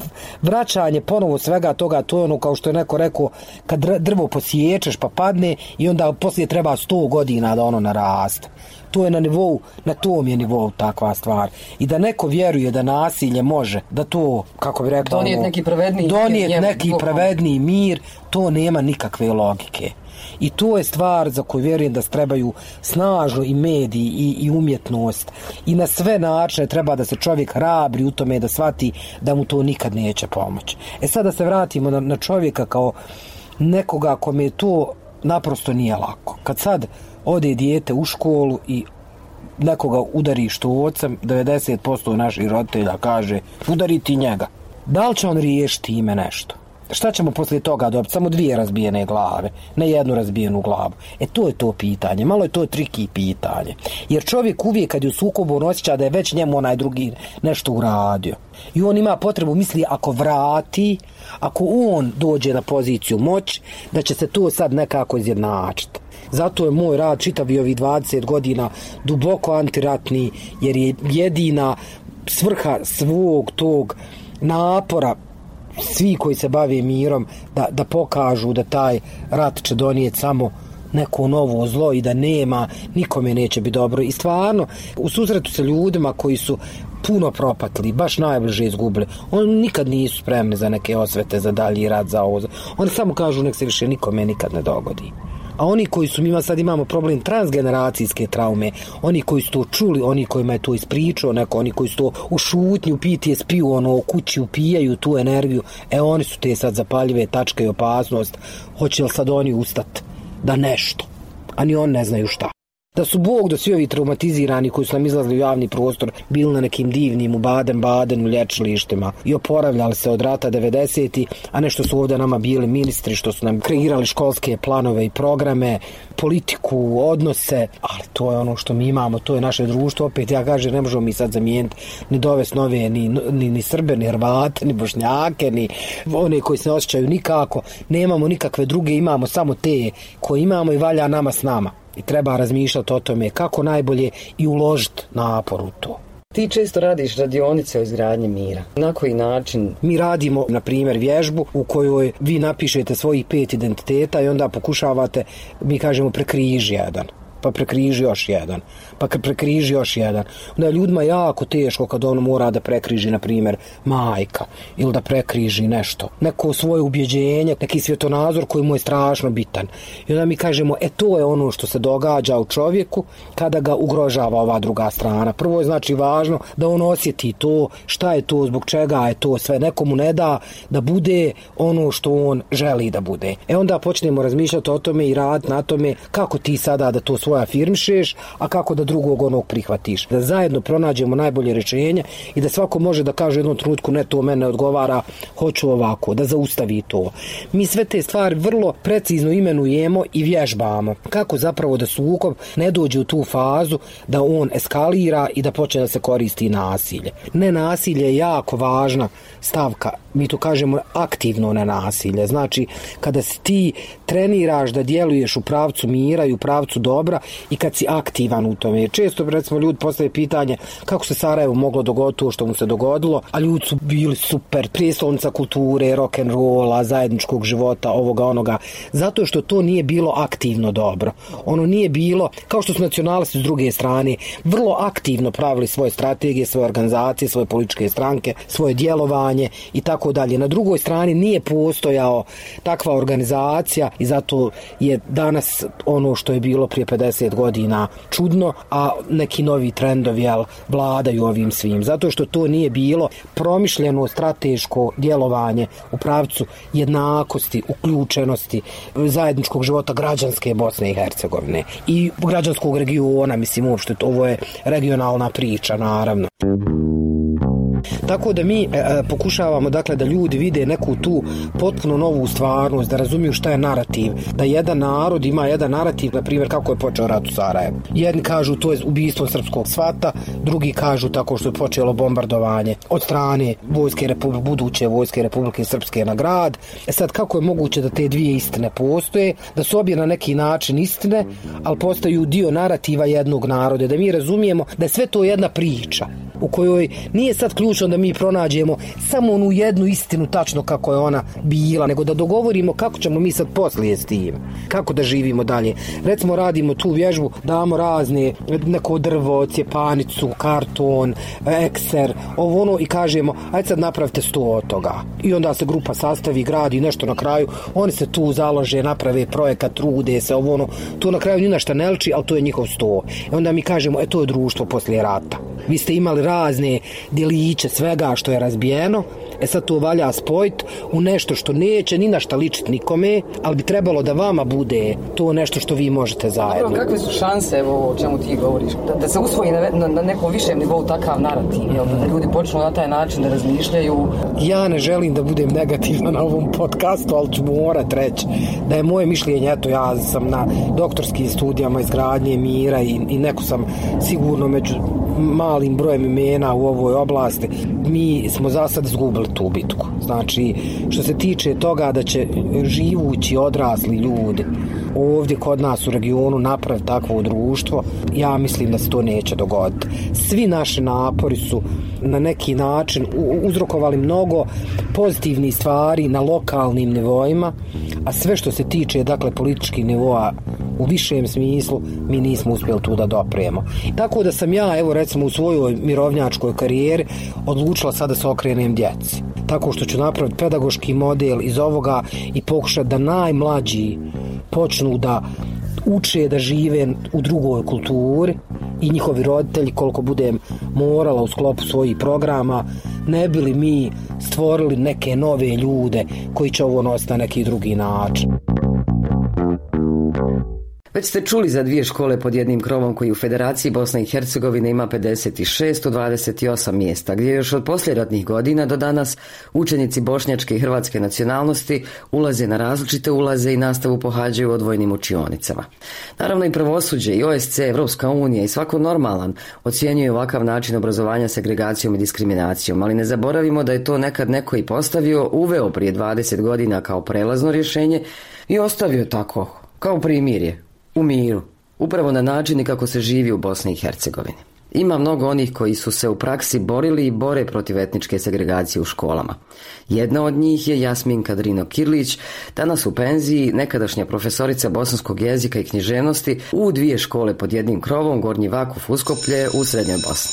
Vraćanje ponovo svega toga, to je ono kao što je neko rekao, kad drvo posiječeš pa padne i onda poslije treba sto godina da ono naraste. To je na nivou, na tom je nivou takva stvar. I da neko vjeruje da nasilje može, da to, kako bi rekla, donijeti neki pravedniji donijeti neki pravedniji mir, to nema nikakve logike. I to je stvar za koju vjerujem da trebaju snažno i mediji i, i umjetnost i na sve načine treba da se čovjek hrabri u tome da shvati da mu to nikad neće pomoći. E sad da se vratimo na, na čovjeka kao nekoga kome to naprosto nije lako. Kad sad ode dijete u školu i nekoga udari štocem, devedeset posto naših roditelja kaže udari ti njega. Da li će on riješiti ime nešto? Šta ćemo poslije toga dobiti? Samo dvije razbijene glave, ne jednu razbijenu glavu. E to je to pitanje, malo je to triki pitanje. Jer čovjek uvijek kad je u sukobu on osjeća da je već njemu onaj drugi nešto uradio. I on ima potrebu, misli, ako vrati, ako on dođe na poziciju moći, da će se to sad nekako izjednačiti. Zato je moj rad čitavi ovih dvadeset godina duboko antiratni, jer je jedina svrha svog tog napora svi koji se bave mirom da, da pokažu da taj rat će donijeti samo neko novo zlo i da nema, nikome neće biti dobro. I stvarno, u susretu sa ljudima koji su puno propatili, baš najbliže izgubili, oni nikad nisu spremni za neke osvete, za dalji rat, za ovo. Oni samo kažu nek se više nikome nikad ne dogodi. A oni koji su, mi sad imamo problem transgeneracijske traume, oni koji su to čuli, oni kojima je to ispričao neko, oni koji su to u šutnju, P T S P-u, ono, u kući upijaju tu energiju, e oni su te sad zapaljive tačke i opasnost. Hoće li sad oni ustati da nešto, a ni oni ne znaju šta. Da su Bog da svi ovi traumatizirani koji su nam izlazili u javni prostor bili na nekim divnim u Baden-Badenu lječilištima i oporavljali se od rata devedesetih, a nešto su ovdje nama bili ministri što su nam kreirali školske planove i programe, politiku, odnose, ali to je ono što mi imamo, to je naše društvo. Opet ja kažem, ne možemo mi sad zamijeniti ni dovesti nove, ni, ni, ni Srbe, ni Hrvate, ni Bošnjake, ni one koji se ne osjećaju nikako. Nemamo nikakve druge, imamo samo te koje imamo i valja nama s nama. I treba razmišljati o tome kako najbolje i uložiti napor u to. Ti često radiš radionice o izgradnji mira. Na koji način? Mi radimo, na primjer, vježbu u kojoj vi napišete svojih pet identiteta i onda pokušavate, mi kažemo, prekriži jedan. Pa prekriži još jedan, pa prekriži još jedan. Onda je ljudima jako teško kad ono mora da prekriži, na primjer, majka, ili da prekriži nešto, neko svoje ubjeđenje, neki svjetonazor koji mu je strašno bitan. I onda mi kažemo, e to je ono što se događa u čovjeku kada ga ugrožava ova druga strana. Prvo je znači važno da on osjeti to, šta je to, zbog čega je to sve, nekomu ne da da bude ono što on želi da bude. E onda počnemo razmišljati o tome i raditi na tome kako ti sada da to svoje afirmišeš, a kako da drugog onog prihvatiš. Da zajedno pronađemo najbolje rješenje i da svako može da kaže u jednom trenutku ne, to mene odgovara, hoću ovako, da zaustavi to. Mi sve te stvari vrlo precizno imenujemo i vježbamo. Kako zapravo da sukob ne dođe u tu fazu da on eskalira i da počne da se koristi nasilje. Nenasilje je jako važna stavka. Mi to kažemo aktivno nenasilje. Znači, kada si ti treniraš da djeluješ u pravcu mira i u pravcu dobra i kad si aktivan u tome. Često, recimo, ljudi postave pitanje kako se Sarajevo moglo dogoditi to što mu se dogodilo, a ljudi su bili super, prijestolnica kulture, rock'n'rolla, zajedničkog života, ovoga, onoga. Zato što to nije bilo aktivno dobro. Ono nije bilo, kao što su nacionalisti s druge strane, vrlo aktivno pravili svoje strategije, svoje organizacije, svoje političke stranke, svoje djelovanje i tako dalje. Na drugoj strani nije postojao takva organizacija i zato je danas ono što je bilo prije pedeset godina čudno, a neki novi trendovi jel, vladaju ovim svim. Zato što to nije bilo promišljeno strateško djelovanje u pravcu jednakosti, uključenosti, zajedničkog života građanske Bosne i Hercegovine i građanskog regiona, mislim uopšte, ovo je regionalna priča, naravno. Tako da mi e, pokušavamo dakle da ljudi vide neku tu potpuno novu stvarnost, da razumiju šta je narativ, da jedan narod ima jedan narativ, na primjer kako je počeo rat u Sarajevu. Jedni kažu to je ubijstvo srpskog svata, drugi kažu tako što je počelo bombardovanje od strane vojske Republike, buduće vojske Republike Srpske na grad. E sad kako je moguće da te dvije istine postoje, da su obje na neki način istine, ali postaju dio narativa jednog naroda, da mi razumijemo da je sve to jedna priča. u kojoj nije sad ključno da mi pronađemo samo onu jednu istinu tačno kako je ona bila, nego da dogovorimo kako ćemo mi sad poslije s tim, kako da živimo dalje. Recimo radimo tu vježbu, damo razne, neko drvo, cjepanicu, karton, ekser, ovo ono i kažemo ajde sad napravite sto od toga. I onda se grupa sastavi, gradi nešto na kraju, oni se tu založe, naprave projekat, trude se, ovo ono, to na kraju ni na šta ne liči, ali to je njihov sto. I onda mi kažemo, e to je društvo poslije rata. Vi ste imali razne djeliće svega što je razbijeno, e sad to valja spojiti u nešto što neće ni na šta ličiti nikome, ali bi trebalo da vama bude to nešto što vi možete zajedno. Dobro, kakve su šanse, evo o čemu ti govoriš, da, da se usvoji na, na, na nekom višem nivou takav narativ, jel, da ljudi počnu na taj način da razmišljaju? Ja ne želim da budem negativna na ovom podcastu, ali ću morat reći da je moje mišljenje, eto ja sam na doktorskim studijama izgradnje mira i, i neko sam sigurno među malim brojem imena u ovoj oblasti. Mi smo za sad izgubili tu bitku. Znači, što se tiče toga da će živući odrasli ljudi ovdje kod nas u regionu napraviti takvo društvo, ja mislim da se to neće dogoditi. Svi naši napori su na neki način uzrokovali mnogo pozitivnih stvari na lokalnim nivoima, a sve što se tiče dakle političkih nivoa u višem smislu mi nismo uspjeli tu da dopremo. Tako da sam ja, evo recimo u svojoj mirovnjačkoj karijeri odlučila sada se okrenem djeci. Tako što ću napraviti pedagoški model iz ovoga i pokušati da najmlađi počnu da uče da žive u drugoj kulturi i njihovi roditelji koliko budem morala u sklopu svojih programa, ne bi li mi stvorili neke nove ljude koji će ovo nositi na neki drugi način. Već ste čuli za dvije škole pod jednim krovom koji u Federaciji Bosne i Hercegovine ima pedeset šest od dvadeset osam mjesta, gdje još od posljeratnih godina do danas učenici bošnjačke i hrvatske nacionalnosti ulaze na različite ulaze i nastavu pohađaju u odvojenim učionicama. Naravno i pravosuđe i O S C, Evropska unija i svako normalan ocjenjuje ovakav način obrazovanja segregacijom i diskriminacijom, ali ne zaboravimo da je to nekad neko i postavio, uveo prije dvadeset godina kao prelazno rješenje i ostavio tako, kao primirje. U miru, upravo na način kako se živi u Bosni i Hercegovini. Ima mnogo onih koji su se u praksi borili i bore protiv etničke segregacije u školama. Jedna od njih je Jasminka Drino Kirlić, danas u penziji, nekadašnja profesorica bosanskog jezika i književnosti u dvije škole pod jednim krovom, Gornji Vakuf Uskoplje u Srednjoj Bosni.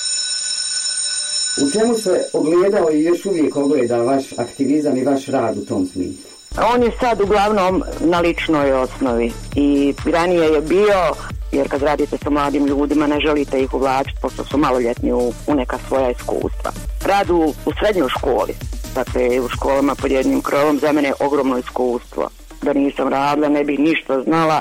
U čemu se ogledao i još uvijek ogleda vaš aktivizam i vaš rad u tom smislu? On je sad uglavnom na ličnoj osnovi i ranije je bio, jer kad radite sa mladim ljudima ne želite ih uvlačiti pošto su maloljetni u, u neka svoja iskustva. Rad u, u srednjoj školi, dakle u školama pod jednim krovom, za mene je ogromno iskustvo. Da nisam radila ne bih ništa znala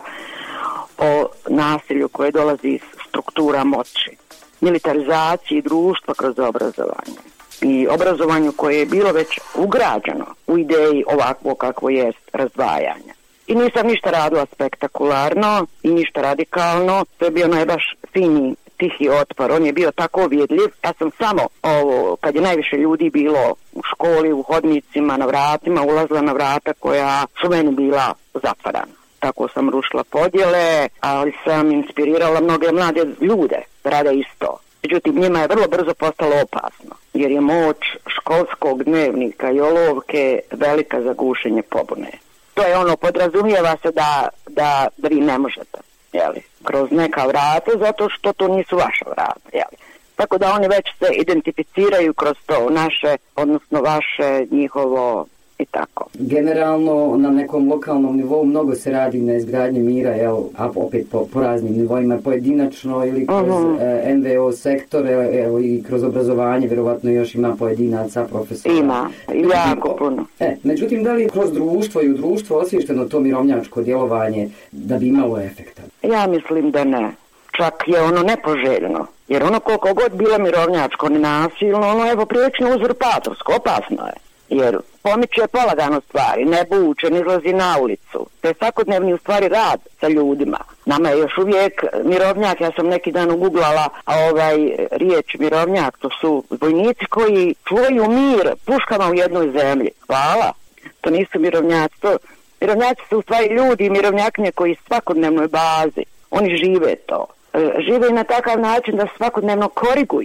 o nasilju koje dolazi iz struktura moći, militarizaciji društva kroz obrazovanje. I obrazovanju koje je bilo već ugrađeno u ideji ovakvo kakvo jest razdvajanja. I nisam ništa radila spektakularno i ništa radikalno, to je bio onaj baš fini, tihi otpor, on je bio tako vidljiv. Ja sam samo, ovo, kad je najviše ljudi bilo u školi, u hodnicima, na vratima, ulazila na vrata koja su meni bila zatvarana. Tako sam rušila podjele, ali sam inspirirala mnoge mlade ljude da rade isto. Međutim, njima je vrlo brzo postalo opasno, jer je moć školskog dnevnika i olovke velika za gušenje pobune. To je ono, podrazumijeva se da, da, da vi ne možete, jeli, kroz neka vrata, zato što to nisu vaša vrata, jeli. Tako da oni već se identificiraju kroz to naše, odnosno vaše, njihovo i tako. Generalno na nekom lokalnom nivou mnogo se radi na izgradnji mira, jel, a opet po, po raznim nivoima, pojedinačno ili kroz uh-huh. e, N V O sektor, evo i kroz obrazovanje, vjerovatno još ima pojedinaca, profesora. Ima, jako puno. E, međutim, da li je kroz društvo i u društvo osvješteno to mirovnjačko djelovanje da bi imalo efekta? Ja mislim da ne. Čak je ono nepoželjno. Jer ono koliko god bilo mirovnjačko, nenasilno, ono evo prilično uzurpatorsko, opasno je. Jer pomiče polagano stvari, ne buče, ne izlazi na ulicu. To je svakodnevni u stvari rad sa ljudima. Nama je još uvijek mirovnjak, ja sam neki dan uguglala ovaj riječ mirovnjak, to su vojnici koji čuvaju mir puškama u jednoj zemlji. Hvala, to nisu mirovnjaci. To, mirovnjaci su u stvari ljudi i mirovnjaknje koji svakodnevnoj bazi, oni žive to. Žive na takav način da svakodnevno koriguju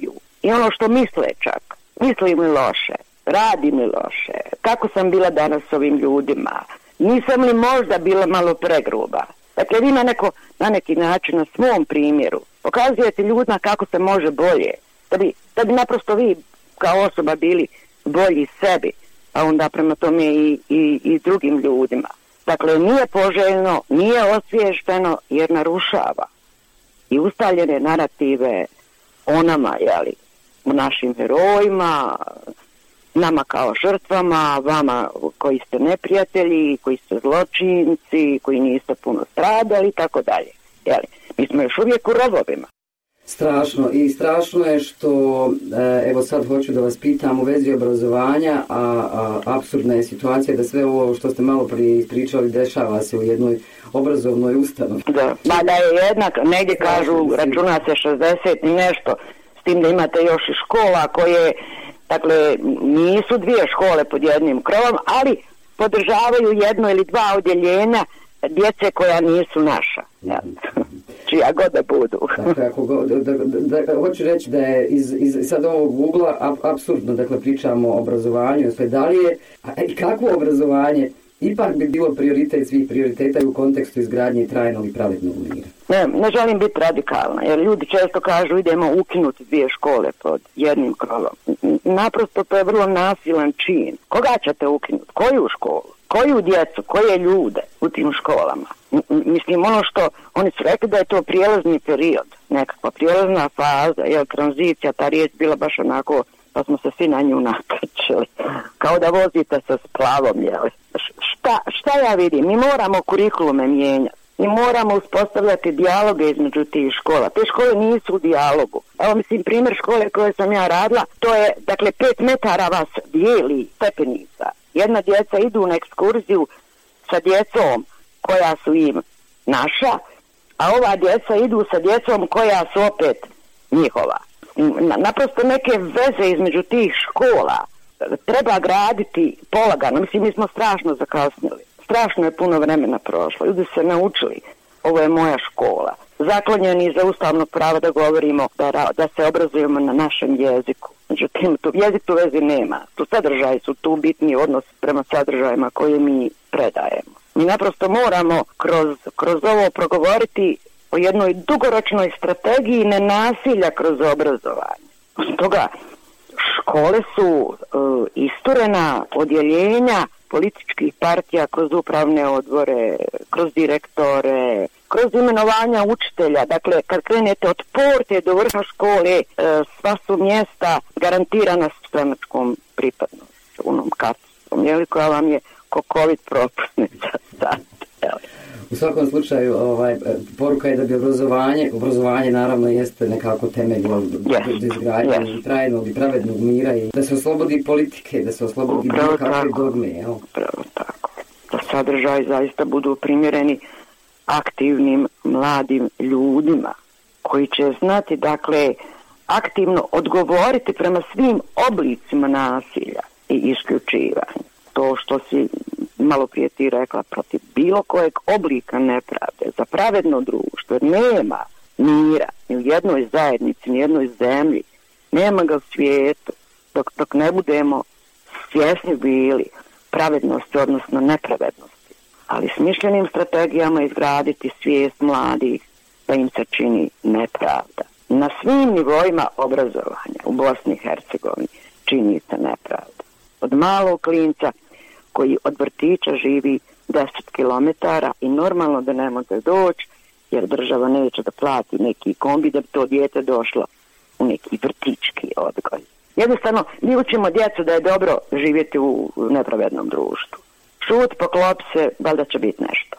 i ono što misle čak, misli mi loše, radi mi loše, kako sam bila danas s ovim ljudima, nisam li možda bila malo pregruba. Dakle, vi na, neko, na neki način, na svom primjeru, pokazujete ljudima kako se može bolje, da bi, da bi naprosto vi kao osoba bili bolji sebi, a onda prema tome i, i, i drugim ljudima. Dakle, nije poželjno, nije osviješteno jer narušava i ustaljene narative o nama, jeli, u našim herojima, nama kao žrtvama, vama koji ste neprijatelji, koji ste zločinci, koji niste puno stradali i tako dalje. Jeli, mi smo još uvijek u rovovima. Strašno i strašno je što, evo sad hoću da vas pitam u vezi obrazovanja, a, a apsurdna je situacija da sve ovo što ste malo prije ispričali dešava se u jednoj obrazovnoj ustanovi. Da, ma da je jednak, negdje kažu, računa se šezdeset i nešto, s tim da imate još i škola koje, dakle, nisu dvije škole pod jednim krovom, ali podržavaju jedno ili dva odjeljenja djece koja nisu naša. Ja. Čija god da budu. Dakle, ako go, da, da, da, hoću reći da je iz, iz sad ovog ugla ap, apsurdno, dakle, pričamo o obrazovanju, sve da li je, a i kakvo obrazovanje ipak bi bilo prioritet svih prioriteta i u kontekstu izgradnje trajnog i pravednog mira? Ne, ne želim biti radikalna, jer ljudi često kažu idemo ukinuti dvije škole pod jednim krovom. Naprosto to je vrlo nasilan čin. Koga ćete ukinuti? Koju školu? Koju djecu? Koje ljude u tim školama? Mislim, ono što oni su rekli da je to prijelazni period, nekakva prijelazna faza, jer tranzicija, ta riječ bila baš onako, pa smo se svi na nju nakačili, kao da vozite sa splavom, jel? Šta, šta ja vidim? Mi moramo kurikulume mijenjati. Mi moramo uspostavljati dijaloge između tih škola. Te škole nisu u dijalogu. Evo, mislim, primjer škole koje sam ja radila, to je, dakle, pet metara vas dijeli stepenica. Jedna djeca idu na ekskurziju sa djecom koja su im naša, a ova djeca idu sa djecom koja su opet njihova. Naprosto neke veze između tih škola treba graditi polagano. Mislim, mi smo strašno zakasnili. Strašno je puno vremena prošlo. Ljudi se naučili. Ovo je moja škola. Zaklonjeni za ustavno pravo da govorimo, da, da se obrazujemo na našem jeziku. Međutim, tu jezik tu vezi nema. Tu sadržaji su tu bitni odnos prema sadržajima koje mi predajemo. Mi naprosto moramo kroz, kroz ovo progovoriti o jednoj dugoročnoj strategiji nenasilja kroz obrazovanje. Od toga škole su uh, isturena odjeljenja političkih partija kroz upravne odbore, kroz direktore, kroz imenovanja učitelja. Dakle, kad krenete od porte do vrha škole, sva su mjesta garantirana stranačkom pripadnošću, onom karticom, jeli, koja vam je ko covid propusnica sad, jeli. U svakom slučaju, ovaj, poruka je da bi obrazovanje, obrazovanje naravno jeste nekako temelj yes. do izgradnje yes. trajnog i pravednog mira i da se oslobodi politike, da se oslobodi bilo kakve dogme. Jel? Upravo tako. Da sadržaj zaista budu primjereni aktivnim mladim ljudima koji će znati, dakle, aktivno odgovoriti prema svim oblicima nasilja i isključivanja. To što si malo prije ti rekla, protiv bilo kojeg oblika nepravde, za pravedno društvo, nema mira ni u jednoj zajednici, ni u jednoj zemlji, nema ga u svijetu, dok, dok ne budemo svjesni bili pravednosti, odnosno nepravednosti. Ali smišljenim strategijama izgraditi svijest mladih da im se čini nepravda. Na svim nivoima obrazovanja u Bosni i Hercegovini čini se nepravda. Od malog klinca koji od vrtića živi deset kilometara i normalno da ne može doći jer država neće da plati neki kombi da bi to dijete došlo u neki vrtički odgoj. Jednostavno, mi učimo djecu da je dobro živjeti u nepravednom društvu. Šut, poklop se, valjda će biti nešto.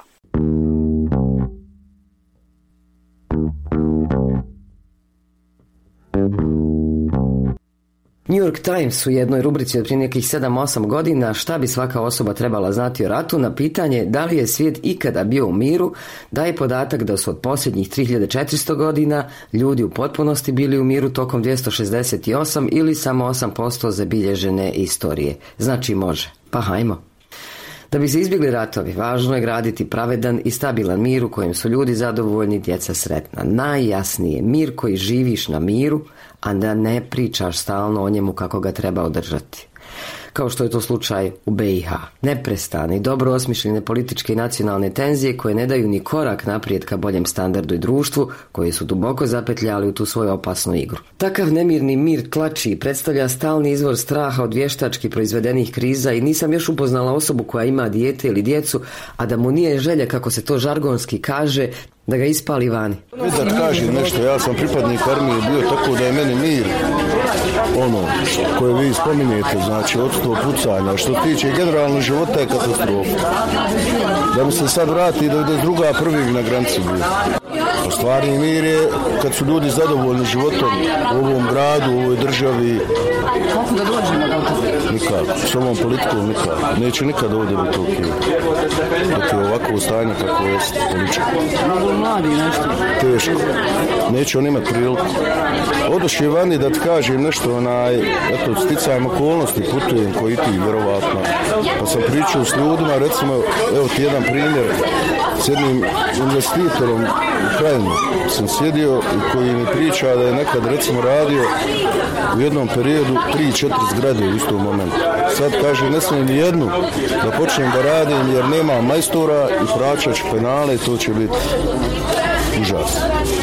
New York Times u jednoj rubrici od prije nekih sedam osam godina šta bi svaka osoba trebala znati o ratu na pitanje da li je svijet ikada bio u miru daje podatak da su od posljednjih tri hiljade četiristo godina ljudi u potpunosti bili u miru tokom dvjesto šezdeset osam ili samo osam posto zabilježene istorije. Znači može. Pa hajmo. Da bi se izbjegli ratovi, važno je graditi pravedan i stabilan mir u kojem su ljudi zadovoljni, djeca sretna. Najjasnije, mir koji živiš na miru, a da ne pričaš stalno o njemu kako ga treba održati. Kao što je to slučaj u B i H. Neprestane i dobro osmišljene političke i nacionalne tenzije koje ne daju ni korak naprijed ka boljem standardu i društvu, koji su duboko zapetljali u tu svoju opasnu igru. Takav nemirni mir tlači i predstavlja stalni izvor straha od vještački proizvedenih kriza i nisam još upoznala osobu koja ima dijete ili djecu, a da mu nije želja, kako se to žargonski kaže, da ga ispali vani. Da kažem nešto, ja sam pripadnik armije bio, tako da je meni mir ono koje vi spominjete, znači odsto pucanja, što tiče generalno života je katastrofa. Da mi se sad vrati da je druga prvih na granici bio. Stvarni mir je kad su ljudi zadovoljni životom u ovom gradu, u ovoj državi. Kako da dođemo do toga? Nikako, s ovom politikom nikako. Neće nikad ovdje biti ok. Dok je ovako stanje kako je političko. Mnogo mladi nešto. Teško. Neće on imati priliku. Odošli vani da ti kažem nešto, onaj, eto, sticajem okolnosti, putujem koji ti, vjerovatno. Pa sam pričao s ljudima, recimo, evo ti jedan primjer, s jednim investitorom u Krajini sam sjedio i koji mi priča da je nekad, recimo, radio u jednom periodu tri četiri zgrade u istom momentu. Sad kaže, ne smijem ni jednu da počnem da radim jer nema majstora i plaćać penale, to će biti užas.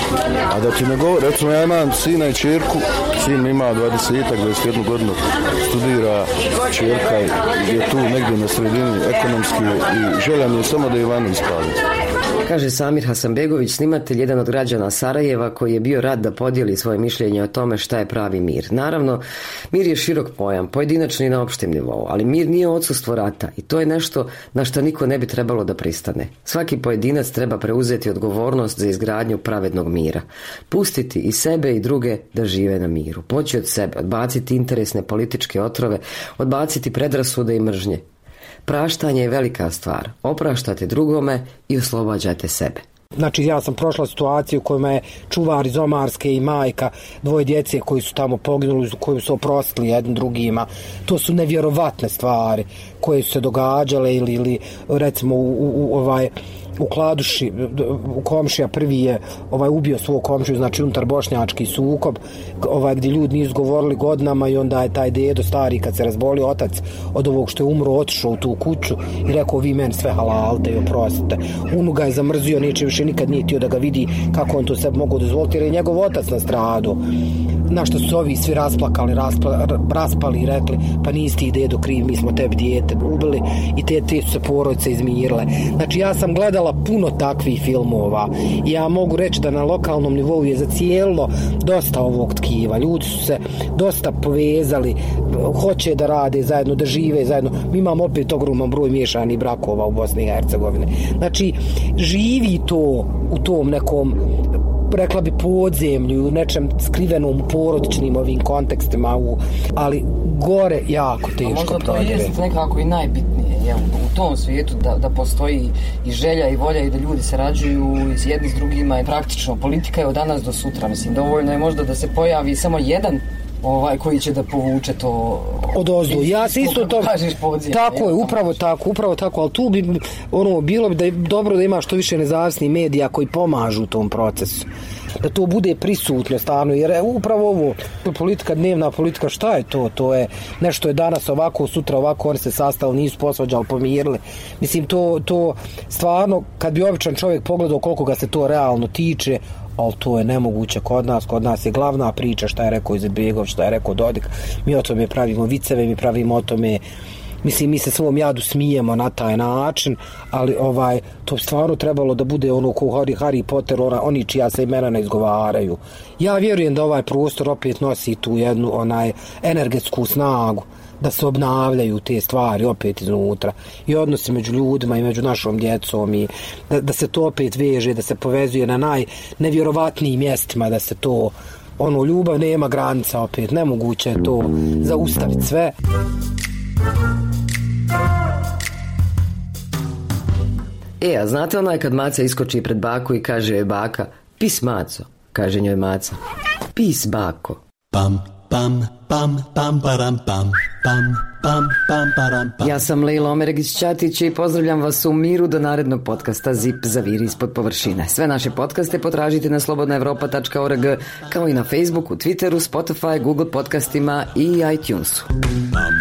A da ti ne govori, recimo ja imam sina i čerku, sin ima dvadeset, dvadeset jednu godinu, studira, čerka je tu negdje na sredini ekonomski i želja mi je samo da Ivanu ispali. Kaže Samir Hasanbegović, snimatelj, jedan od građana Sarajeva koji je bio rad da podijeli svoje mišljenje o tome šta je pravi mir. Naravno, mir je širok pojam, pojedinačni na opštem nivou, ali mir nije odsustvo rata i to je nešto na što niko ne bi trebalo da pristane. Svaki pojedinac treba preuzeti odgovornost za izgradnju pravednog mira. Pustiti i sebe i druge da žive na miru. Poći od sebe, odbaciti interesne političke otrove, odbaciti predrasude i mržnje. Praštanje je velika stvar. Opraštate drugome i oslobađate sebe. Znači ja sam prošla situaciju u kojima je čuvar iz Omarske i majka dvoje djece koji su tamo poginuli, koji su oprostili jednim drugima. To su nevjerovatne stvari koje su se događale ili, ili recimo u, u, u ovaj u Kladuši, u komšija prvi je ovaj ubio svog komšiju, znači unutar bošnjački sukob, ovaj gdje ljudi nisu govorili godinama i onda je taj dedo stari kad se razbolio otac od ovog što je umro otišao u tu kuću i rekao vi meni sve halalte i oprostite. Unu ga je zamrzio, neće više nikad nije htio da ga vidi kako on to sebi mogu dozvoliti jer je njegov otac na stradu. Na što su ovi svi rasplakali, raspla, raspali i rekli pa nisi ti dedo kriv, mi smo tebi dijete ubili i te, te su se porodice izmirile. Znači ja sam gledala puno takvih filmova i ja mogu reći da na lokalnom nivou je zacijelo dosta ovog tkiva. Ljudi su se dosta povezali, hoće da rade zajedno, da žive zajedno. Mi imamo opet ogroman broj miješanih brakova u Bosni i Hercegovini. Znači živi to u tom nekom, rekla bi, podzemlju, u nečem skrivenom porodičnim ovim kontekstima, u, ali gore jako teško. Možda to je nekako i najbitnije je, u tom svijetu da, da postoji i želja i volja i da ljudi sarađuju s jedni s drugima i praktično politika je od danas do sutra. Mislim, dovoljno je možda da se pojavi samo jedan ovaj koji će da povuče to od ozdu. Ja se isto to podzim, tako je, upravo tako, upravo tako, ali tu bi ono bilo bi da je dobro da ima što više nezavisnih medija koji pomažu u tom procesu. Da to bude prisutno stvarno, jer upravo ovo politika, dnevna politika, šta je to? To je nešto je danas ovako, sutra ovako, oni se sastali, nisu posvađali, pomirili. Mislim, to, to stvarno, kad bi običan čovjek pogledao koliko ga se to realno tiče, ali to je nemoguće kod nas, kod nas je glavna priča šta je rekao Izetbegović, šta je rekao Dodik, mi o tome pravimo viceve, mi pravimo o tome, mislim, mi se svom jadu smijemo na taj način, ali ovaj, to stvarno trebalo da bude ono ko Harry, Harry Potter, ona, oni čija se imena ne izgovaraju. Ja vjerujem da ovaj prostor opet nosi tu jednu onaj energetsku snagu, da se obnavljaju te stvari opet iznutra i odnosi među ljudima i među našom djecom i da, da se to opet veže, da se povezuje na najnevjerovatnijim mjestima, da se to, ono, ljubav nema granica opet, nemoguće je to zaustaviti sve. E, a znate onaj kad Maca iskoči pred baku i kaže joj baka, pis Maco, kaže njoj Maca, pis bako. Pam, pam, pam, pam, param, pam, pam, pam, pam, param, pam. Ja sam Lejla Omeregić-Ćatić i pozdravljam vas u miru do narednog podcasta Zip zaviri ispod površine. Sve naše podcaste potražite na slobodna evropa tačka org, kao i na Facebooku, Twitteru, Spotify, Google podcastima i iTunesu. Pam,